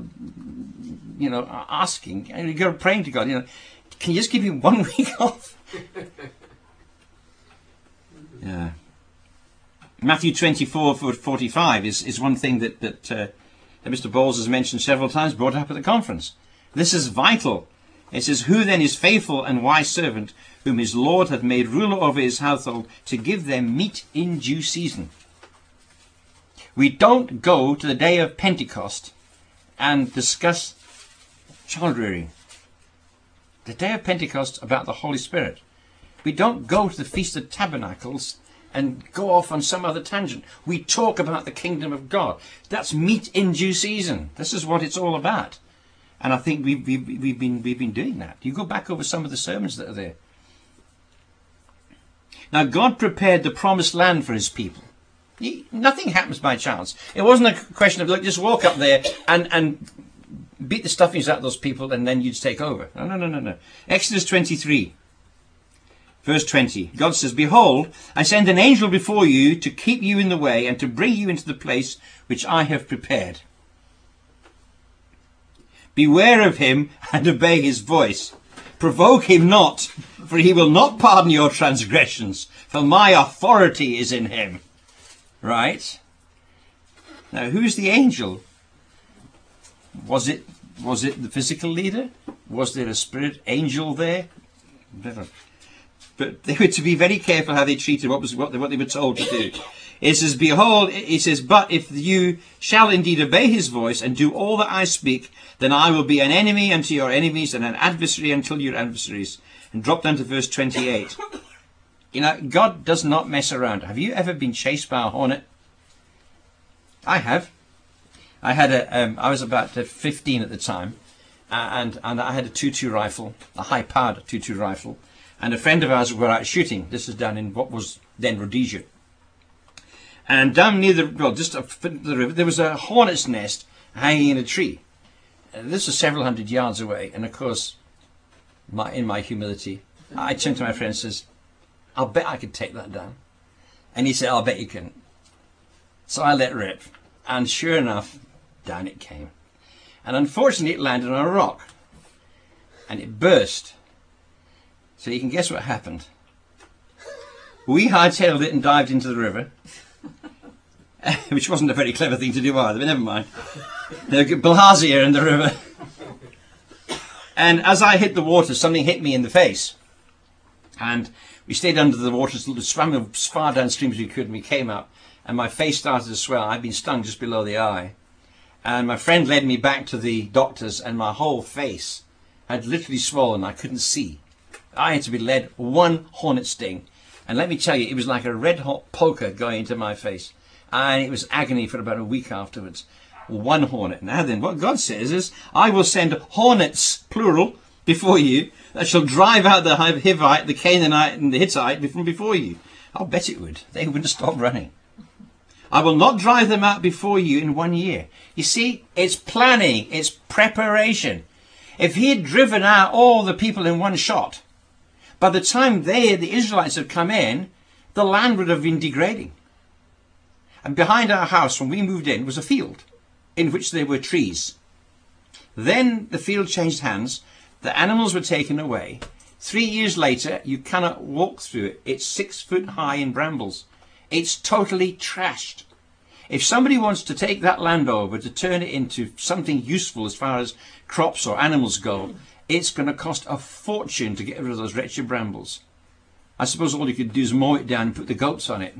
asking, and you go praying to God, can you just give me 1 week off? Yeah. Matthew 24:45 is one thing that Mr. Bowles has mentioned several times, brought up at the conference. This is vital. It says, "Who then is faithful and wise servant, whom his Lord hath made ruler over his household, to give them meat in due season?" We don't go to the day of Pentecost and discuss child rearing. The day of Pentecost about the Holy Spirit. We don't go to the Feast of Tabernacles and go off on some other tangent. We talk about the kingdom of God. That's meat in due season. This is what it's all about. And I think we've been doing that. You go back over some of the sermons that are there. Now, God prepared the promised land for his people. Nothing happens by chance. It wasn't a question of, look, just walk up there and beat the stuffings out of those people and then you'd take over. No. Exodus 23, verse 20. God says, behold, I send an angel before you to keep you in the way and to bring you into the place which I have prepared. Beware of him and obey his voice. Provoke him not, for he will not pardon your transgressions, for my authority is in him. Right? Now, who's the angel? Was it the physical leader? Was there a spirit angel there? Never. But they were to be very careful how they treated what they were told to do. It says, behold, it says, but if you shall indeed obey his voice and do all that I speak, then I will be an enemy unto your enemies and an adversary until your adversaries. And drop down to verse 28. You know, God does not mess around. Have you ever been chased by a hornet? I have. I was about 15 at the time, and I had a 2.2 rifle, a high-powered 2.2 rifle, and a friend of ours were out shooting. This is down in what was then Rhodesia. And down near the river, there was a hornet's nest hanging in a tree. This was several hundred yards away, and of course, in my humility, I turned to my friend and says, I'll bet I could take that down. And he said, I'll bet you can. So I let rip, and sure enough, down it came. And unfortunately, it landed on a rock, and it burst. So you can guess what happened. We hightailed it and dived into the river, which wasn't a very clever thing to do either, but never mind. There was Bilharzia in the river. And as I hit the water, something hit me in the face. And we stayed under the water, swam as far downstream as we could, and we came up. And my face started to swell. I'd been stung just below the eye. And my friend led me back to the doctors, and my whole face had literally swollen. I couldn't see. I had to be led one hornet sting. And let me tell you, it was like a red-hot poker going into my face. And it was agony for about a week afterwards. One hornet. Now then, what God says is, I will send hornets, plural, before you, that shall drive out the Hivite, the Canaanite, and the Hittite from before you. I'll bet it would. They wouldn't stop running. I will not drive them out before you in 1 year. You see, it's planning, it's preparation. If he had driven out all the people in one shot, by the time the Israelites had come in, the land would have been degrading. And behind our house, when we moved in, was a field in which there were trees. Then the field changed hands. The animals were taken away. 3 years later, you cannot walk through it. It's 6 foot high in brambles. It's totally trashed. If somebody wants to take that land over to turn it into something useful as far as crops or animals go, it's going to cost a fortune to get rid of those wretched brambles. I suppose all you could do is mow it down and put the goats on it.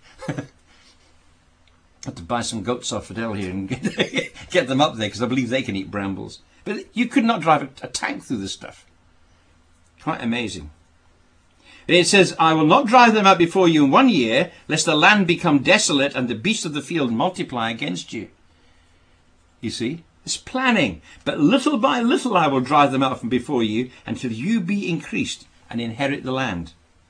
I have to buy some goats off Fidel here and get them up there, because I believe they can eat brambles. But you could not drive a tank through this stuff. Quite amazing. It says, I will not drive them out before you in 1 year, lest the land become desolate and the beasts of the field multiply against you. You see, it's planning. But little by little I will drive them out from before you until you be increased and inherit the land.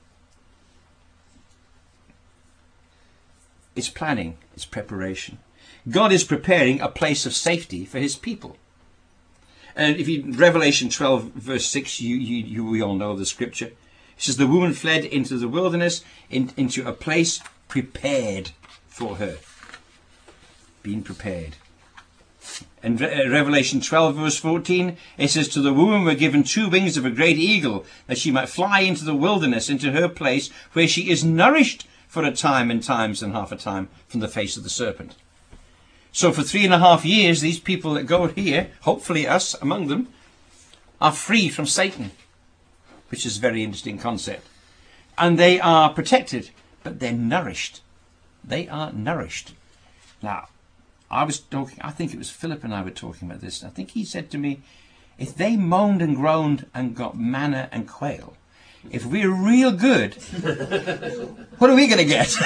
It's planning, it's preparation. God is preparing a place of safety for his people. And if you Revelation 12 verse 6, we all know the scripture. It says the woman fled into the wilderness, into a place prepared for her. Being prepared. And Revelation 12 verse 14, it says, to the woman were given 2 wings of a great eagle, that she might fly into the wilderness, into her place, where she is nourished for a time and times and half a time from the face of the serpent. So for 3.5 years, these people that go here, hopefully us among them, are free from Satan, which is a very interesting concept. And they are protected, but they're nourished. They are nourished. Now, I think it was Philip and I were talking about this. I think he said to me, if they moaned and groaned and got manna and quail, if we're real good, what are we going to get?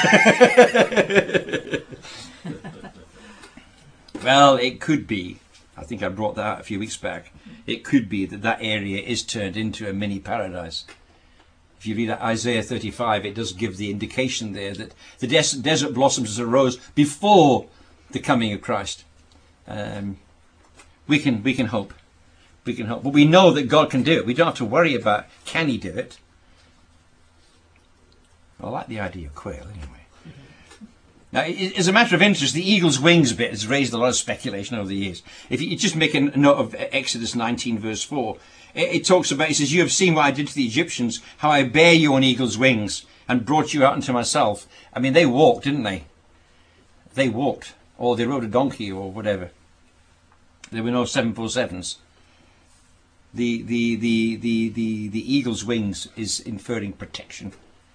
Well, it could be, I think I brought that out a few weeks back, it could be that area is turned into a mini paradise. If you read Isaiah 35, it does give the indication there that the desert blossoms as a rose before the coming of Christ. we can hope. We can hope. But we know that God can do it. We don't have to worry about, can he do it? I like the idea of quail anyway. Now, as a matter of interest, the eagle's wings bit has raised a lot of speculation over the years. If you just make a note of Exodus 19 verse 4, it talks about, it says, you have seen what I did to the Egyptians, how I bare you on eagle's wings and brought you out unto myself. I mean, they walked, didn't they? They walked, or they rode a donkey or whatever. There were no 747s. The eagle's wings is inferring protection.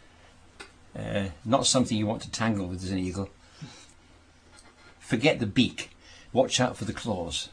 Not something you want to tangle with as an eagle. Forget the beak. Watch out for the claws.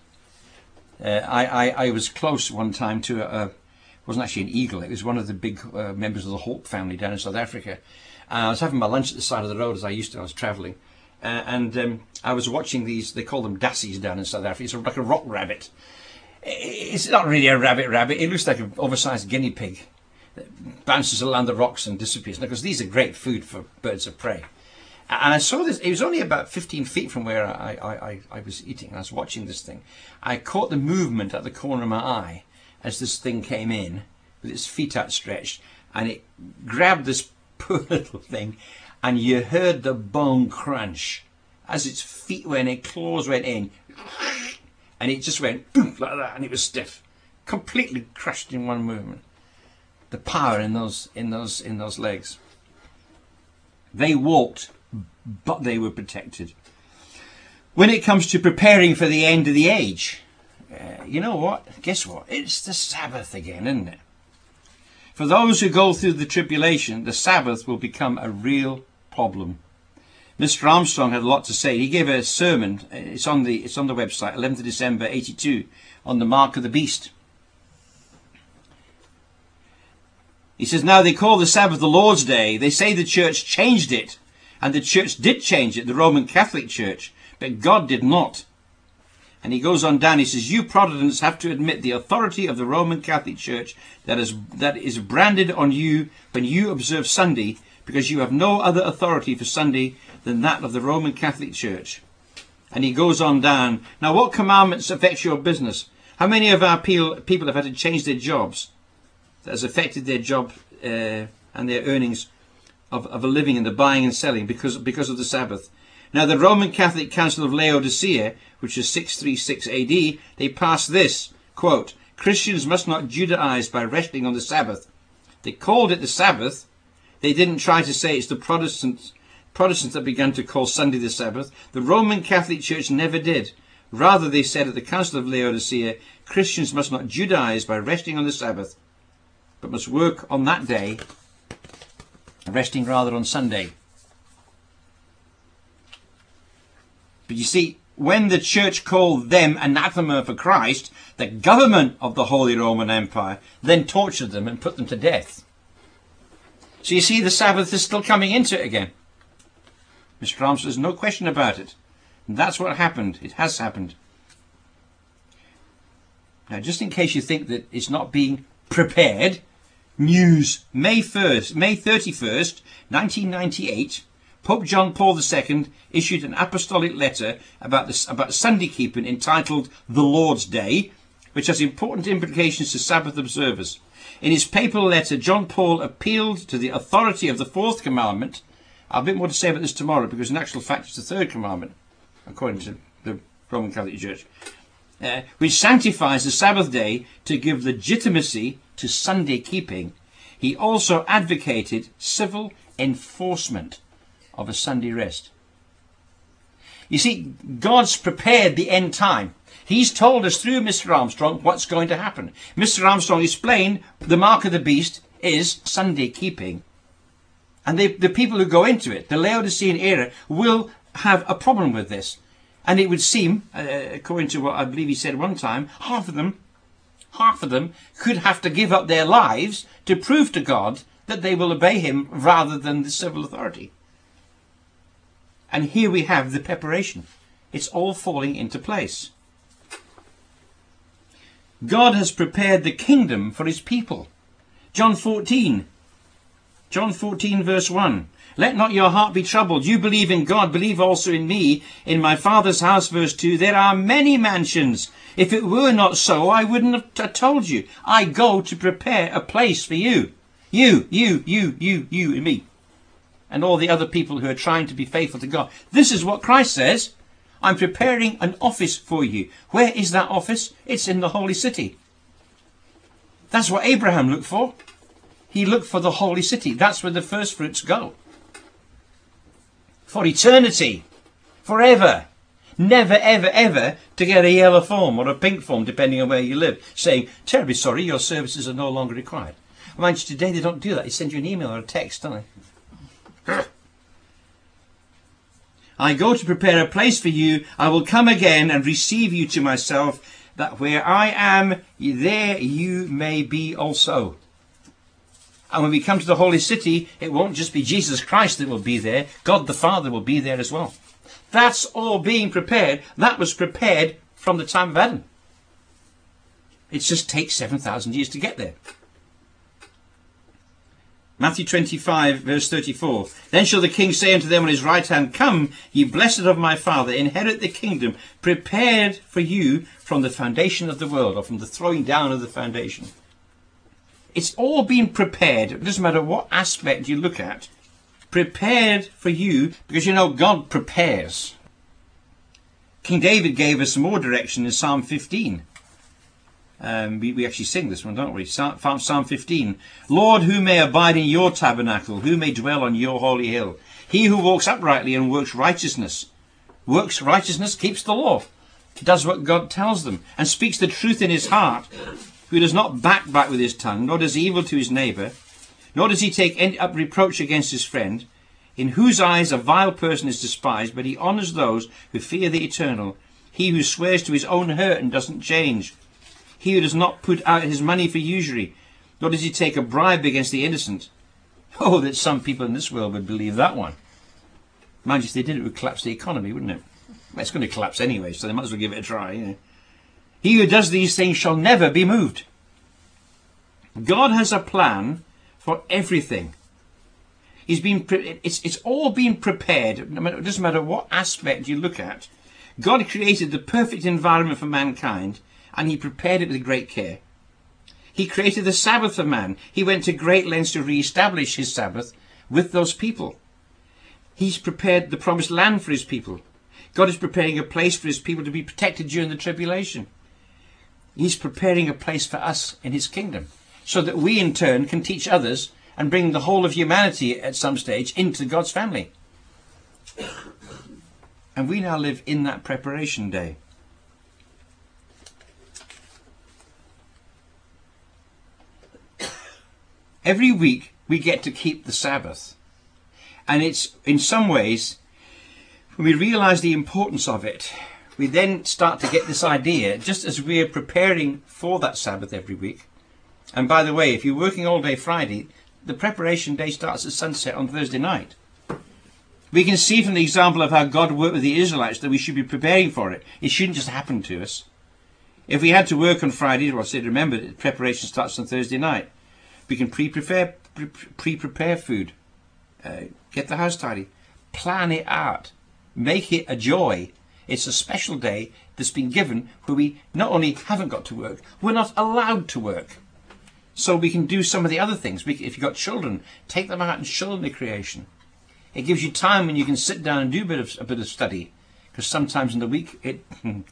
I was close one time to it wasn't actually an eagle. It was one of the big members of the hawk family down in South Africa. I was having my lunch at the side of the road as I used to. I was travelling. And I was watching these, they call them dassies down in South Africa. It's like a rock rabbit. It's not really a rabbit. It looks like an oversized guinea pig that bounces around the rocks and disappears. Because these are great food for birds of prey. And I saw this, it was only about 15 feet from where I was eating. I was watching this thing. I caught the movement at the corner of my eye as this thing came in with its feet outstretched. And it grabbed this poor little thing. And you heard the bone crunch as its feet went in, claws went in. And it just went boom, like that, and it was stiff. Completely crushed in one movement. The power in those legs. They walked, but they were protected. When it comes to preparing for the end of the age, you know what? Guess what? It's the Sabbath again, isn't it? For those who go through the tribulation, the Sabbath will become a real problem. Mr. Armstrong had a lot to say. He gave a sermon. It's on the website, 11th of December 82, on the mark of the beast. He says, now they call the Sabbath the Lord's Day. They say the church changed it. And the church did change it, the Roman Catholic Church. But God did not. And he goes on down. He says, you Protestants have to admit the authority of the Roman Catholic Church that is branded on you when you observe Sunday, because you have no other authority for Sunday than that of the Roman Catholic Church. And he goes on down. Now, what commandments affect your business? How many of our people have had to change their jobs? That has affected their job and their earnings of a living in the buying and selling because of the Sabbath. Now, the Roman Catholic Council of Laodicea, which is 636 AD, they passed this, quote, Christians must not Judaize by resting on the Sabbath. They called it the Sabbath. They didn't try to say it's the Protestants that began to call Sunday the Sabbath. The Roman Catholic Church never did. Rather, they said at the Council of Laodicea, Christians must not Judaize by resting on the Sabbath, but must work on that day, resting rather on Sunday. But you see, when the church called them anathema for Christ, the government of the Holy Roman Empire then tortured them and put them to death. So you see, the Sabbath is still coming into it again. Mr. Armstrong, there's no question about it. And that's what happened. It has happened. Now, just in case you think that it's not being prepared, news, May 31st, 1998, Pope John Paul II issued an apostolic letter about Sunday keeping entitled The Lord's Day, which has important implications to Sabbath observers. In his papal letter, John Paul appealed to the authority of the fourth commandment. I'll have a bit more to say about this tomorrow, because in actual fact it's the third commandment, according to the Roman Catholic Church, which sanctifies the Sabbath day to give legitimacy to Sunday keeping. He also advocated civil enforcement of a Sunday rest. You see, God's prepared the end time. He's told us through Mr. Armstrong what's going to happen. Mr. Armstrong explained the mark of the beast is Sunday keeping. And the people who go into it, the Laodicean era, will have a problem with this. And it would seem, according to what I believe he said one time, half of them could have to give up their lives to prove to God that they will obey him rather than the civil authority. And here we have the preparation. It's all falling into place. God has prepared the kingdom for his people. John 14 verse 1. Let not your heart be troubled. You believe in God, believe also in me. In my Father's house, verse 2, there are many mansions. If it were not so, I wouldn't have told you. I go to prepare a place for you. You and me. And all the other people who are trying to be faithful to God. This is what Christ says. I'm preparing an office for you. Where is that office? It's in the holy city. That's what Abraham looked for. He looked for the holy city. That's where the first fruits go. For eternity. Forever. Never, ever, ever to get a yellow form or a pink form, depending on where you live, saying, terribly sorry, your services are no longer required. Mind you, today they don't do that. They send you an email or a text, don't they? I go to prepare a place for you. I will come again and receive you to myself, that where I am, there you may be also. And when we come to the holy city, it won't just be Jesus Christ that will be there. God the Father will be there as well. That's all being prepared. That was prepared from the time of Adam. It just takes 7,000 years to get there. Matthew 25, verse 34. Then shall the king say unto them on his right hand, Come, ye blessed of my Father, inherit the kingdom prepared for you from the foundation of the world, or from the throwing down of the foundation. It's all been prepared. It doesn't matter what aspect you look at. Prepared for you, because you know God prepares. King David gave us more direction in Psalm 15. We actually sing this one, don't we? Psalm 15. Lord, who may abide in your tabernacle? Who may dwell on your holy hill? He who walks uprightly and works righteousness. Works righteousness, keeps the law. Does what God tells them. And speaks the truth in his heart. Who does not backbite with his tongue, nor does evil to his neighbour, nor does he take up reproach against his friend, in whose eyes a vile person is despised, but he honours those who fear the eternal. He who swears to his own hurt and doesn't change. He who does not put out his money for usury, nor does he take a bribe against the innocent. Oh, that some people in this world would believe that one. Mind you, if they did, it would collapse the economy, wouldn't it? Well, it's going to collapse anyway, so they might as well give it a try, you know. He who does these things shall never be moved. God has a plan for everything. It's all been prepared. It doesn't matter what aspect you look at. God created the perfect environment for mankind, and he prepared it with great care. He created the Sabbath for man. He went to great lengths to re-establish his Sabbath with those people. He's prepared the promised land for his people. God is preparing a place for his people to be protected during the tribulation. He's preparing a place for us in his kingdom, so that we in turn can teach others and bring the whole of humanity at some stage into God's family. And we now live in that preparation day. Every week we get to keep the Sabbath. And it's, in some ways, when we realise the importance of it, we then start to get this idea, just as we're preparing for that Sabbath every week. And by the way, if you're working all day Friday, the preparation day starts at sunset on Thursday night. We can see from the example of how God worked with the Israelites that we should be preparing for it. It shouldn't just happen to us. If we had to work on Friday, well, I said, remember, the preparation starts on Thursday night. We can pre-prepare food, get the house tidy, plan it out, make it a joy. It's a special day that's been given where we not only haven't got to work, we're not allowed to work. So we can do some of the other things. If you've got children, take them out and show them the creation. It gives you time when you can sit down and do a bit of study. Because sometimes in the week, you've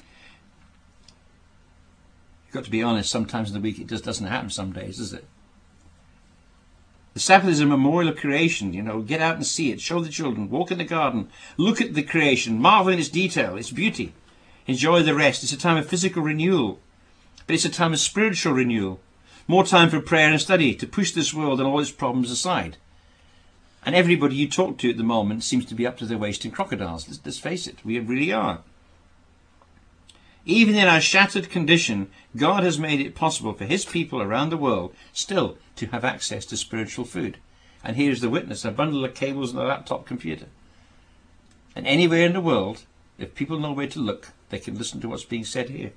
got to be honest, sometimes in the week it just doesn't happen some days, does it? The Sabbath is a memorial of creation, you know. Get out and see it. Show the children. Walk in the garden. Look at the creation. Marvel in its detail, its beauty. Enjoy the rest. It's a time of physical renewal. But it's a time of spiritual renewal. More time for prayer and study, to push this world and all its problems aside. And everybody you talk to at the moment seems to be up to their waist in crocodiles. Let's face it, we really are. Even in our shattered condition, God has made it possible for his people around the world still to have access to spiritual food. And here's the witness, a bundle of cables and a laptop computer. And anywhere in the world, if people know where to look, they can listen to what's being said here.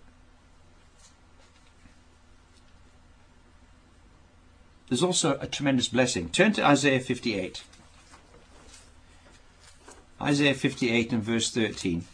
There's also a tremendous blessing. Turn to Isaiah 58. Isaiah 58 and verse 13.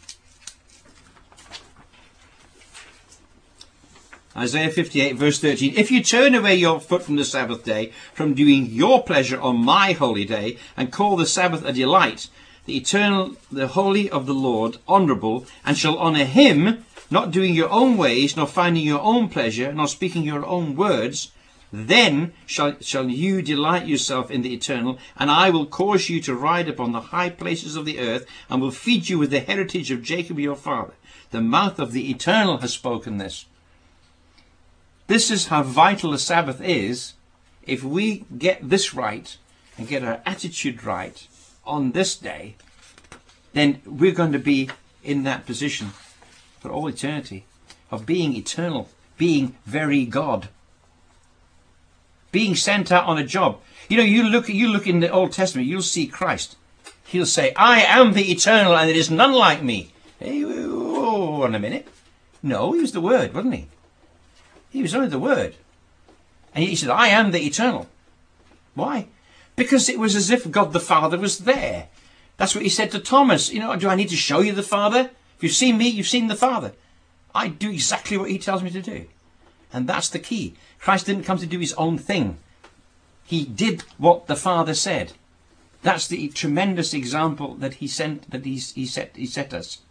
Isaiah 58 verse 13. If you turn away your foot from the Sabbath day, from doing your pleasure on my holy day, and call the Sabbath a delight, the eternal, the holy of the Lord, honourable, and shall honour him, not doing your own ways, nor finding your own pleasure, nor speaking your own words, then shall you delight yourself in the eternal, and I will cause you to ride upon the high places of the earth, and will feed you with the heritage of Jacob your father. The mouth of the eternal has spoken this. This is how vital the Sabbath is. If we get this right and get our attitude right on this day, then we're going to be in that position for all eternity of being eternal, being very God, being sent out on a job. You know, you look in the Old Testament, you'll see Christ. He'll say, I am the eternal and there is none like me. Hey, hold on a minute. No, he was the Word, wasn't he? He was only the Word. And he said, I am the eternal. Why? Because it was as if God the Father was there. That's what he said to Thomas. You know, do I need to show you the Father? If you've seen me, you've seen the Father. I do exactly what he tells me to do. And that's the key. Christ didn't come to do his own thing. He did what the Father said. That's the tremendous example that he set us.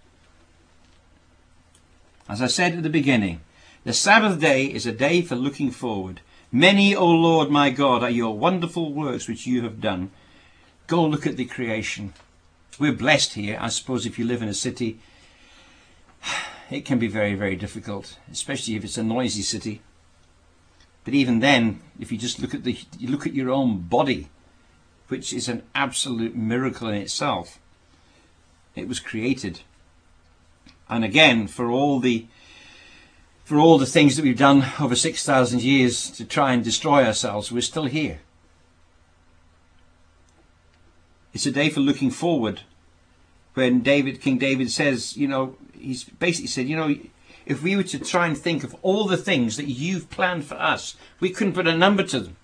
As I said at the beginning, the Sabbath day is a day for looking forward. Many, O Lord my God, are your wonderful works which you have done. Go look at the creation. We're blessed here. I suppose if you live in a city, it can be very, very difficult, especially if it's a noisy city. But even then, if you just look at your own body, which is an absolute miracle in itself, it was created. And again, for all the things that we've done over 6,000 years to try and destroy ourselves, we're still here. It's a day for looking forward. When King David says, you know, he's basically said, you know, if we were to try and think of all the things that you've planned for us, we couldn't put a number to them.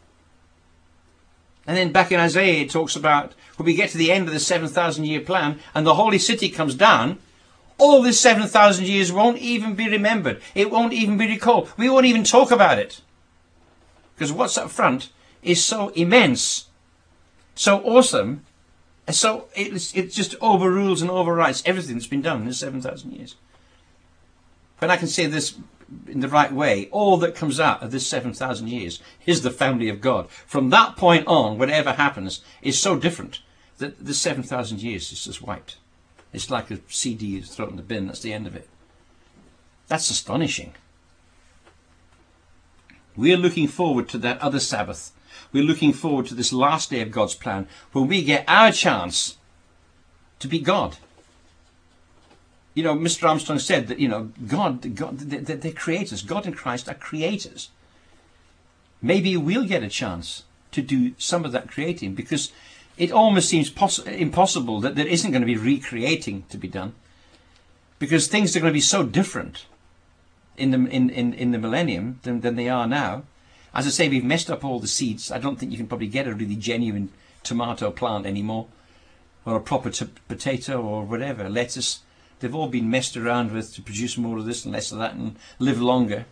And then back in Isaiah, it talks about when we get to the end of the 7,000 year plan and the holy city comes down, all this 7,000 years won't even be remembered. It won't even be recalled. We won't even talk about it. Because what's up front is so immense, so awesome, and so it just overrules and overrides everything that's been done in 7,000 years. But I can say this in the right way. All that comes out of this 7,000 years is the family of God. From that point on, whatever happens is so different that the 7,000 years is just wiped. It's like a CD is thrown in the bin. That's the end of it. That's astonishing. We're looking forward to that other Sabbath. We're looking forward to this last day of God's plan when we get our chance to be God. You know, Mr. Armstrong said that, you know, God, they're creators. God and Christ are creators. Maybe we'll get a chance to do some of that creating, because it almost seems impossible that there isn't going to be recreating to be done, because things are going to be so different in the millennium than they are now. As I say, we've messed up all the seeds. I don't think you can probably get a really genuine tomato plant anymore, or a proper potato or whatever, lettuce. They've all been messed around with to produce more of this and less of that and live longer.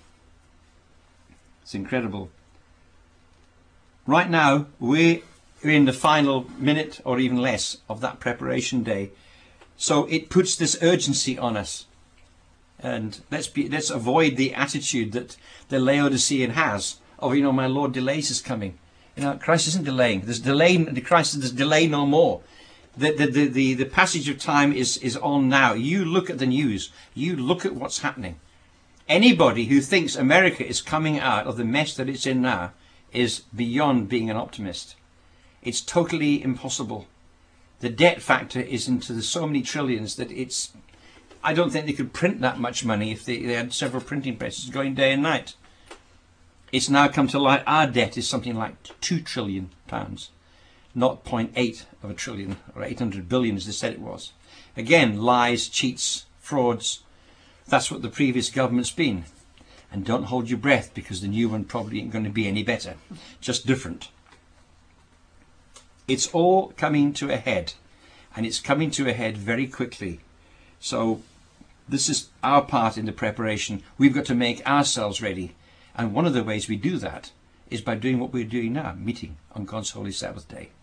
It's incredible. Right now, we're in the final minute or even less of that preparation day. So it puts this urgency on us. And let's avoid the attitude that the Laodicean has of, you know, my Lord delays his coming. You know, Christ isn't delaying. There's delay no more. The passage of time is on now. You look at the news. You look at what's happening. Anybody who thinks America is coming out of the mess that it's in now is beyond being an optimist. It's totally impossible. The debt factor is into so many trillions that I don't think they could print that much money if they had several printing presses going day and night. It's now come to light our debt is something like £2 trillion, not 0.8 of a trillion, or 800 billion as they said it was. Again, lies, cheats, frauds. That's what the previous government's been. And don't hold your breath, because the new one probably ain't going to be any better, just different. It's all coming to a head. and it's coming to a head very quickly. So this is our part in the preparation. We've got to make ourselves ready. And one of the ways we do that is by doing what we're doing now, meeting on God's Holy Sabbath Day.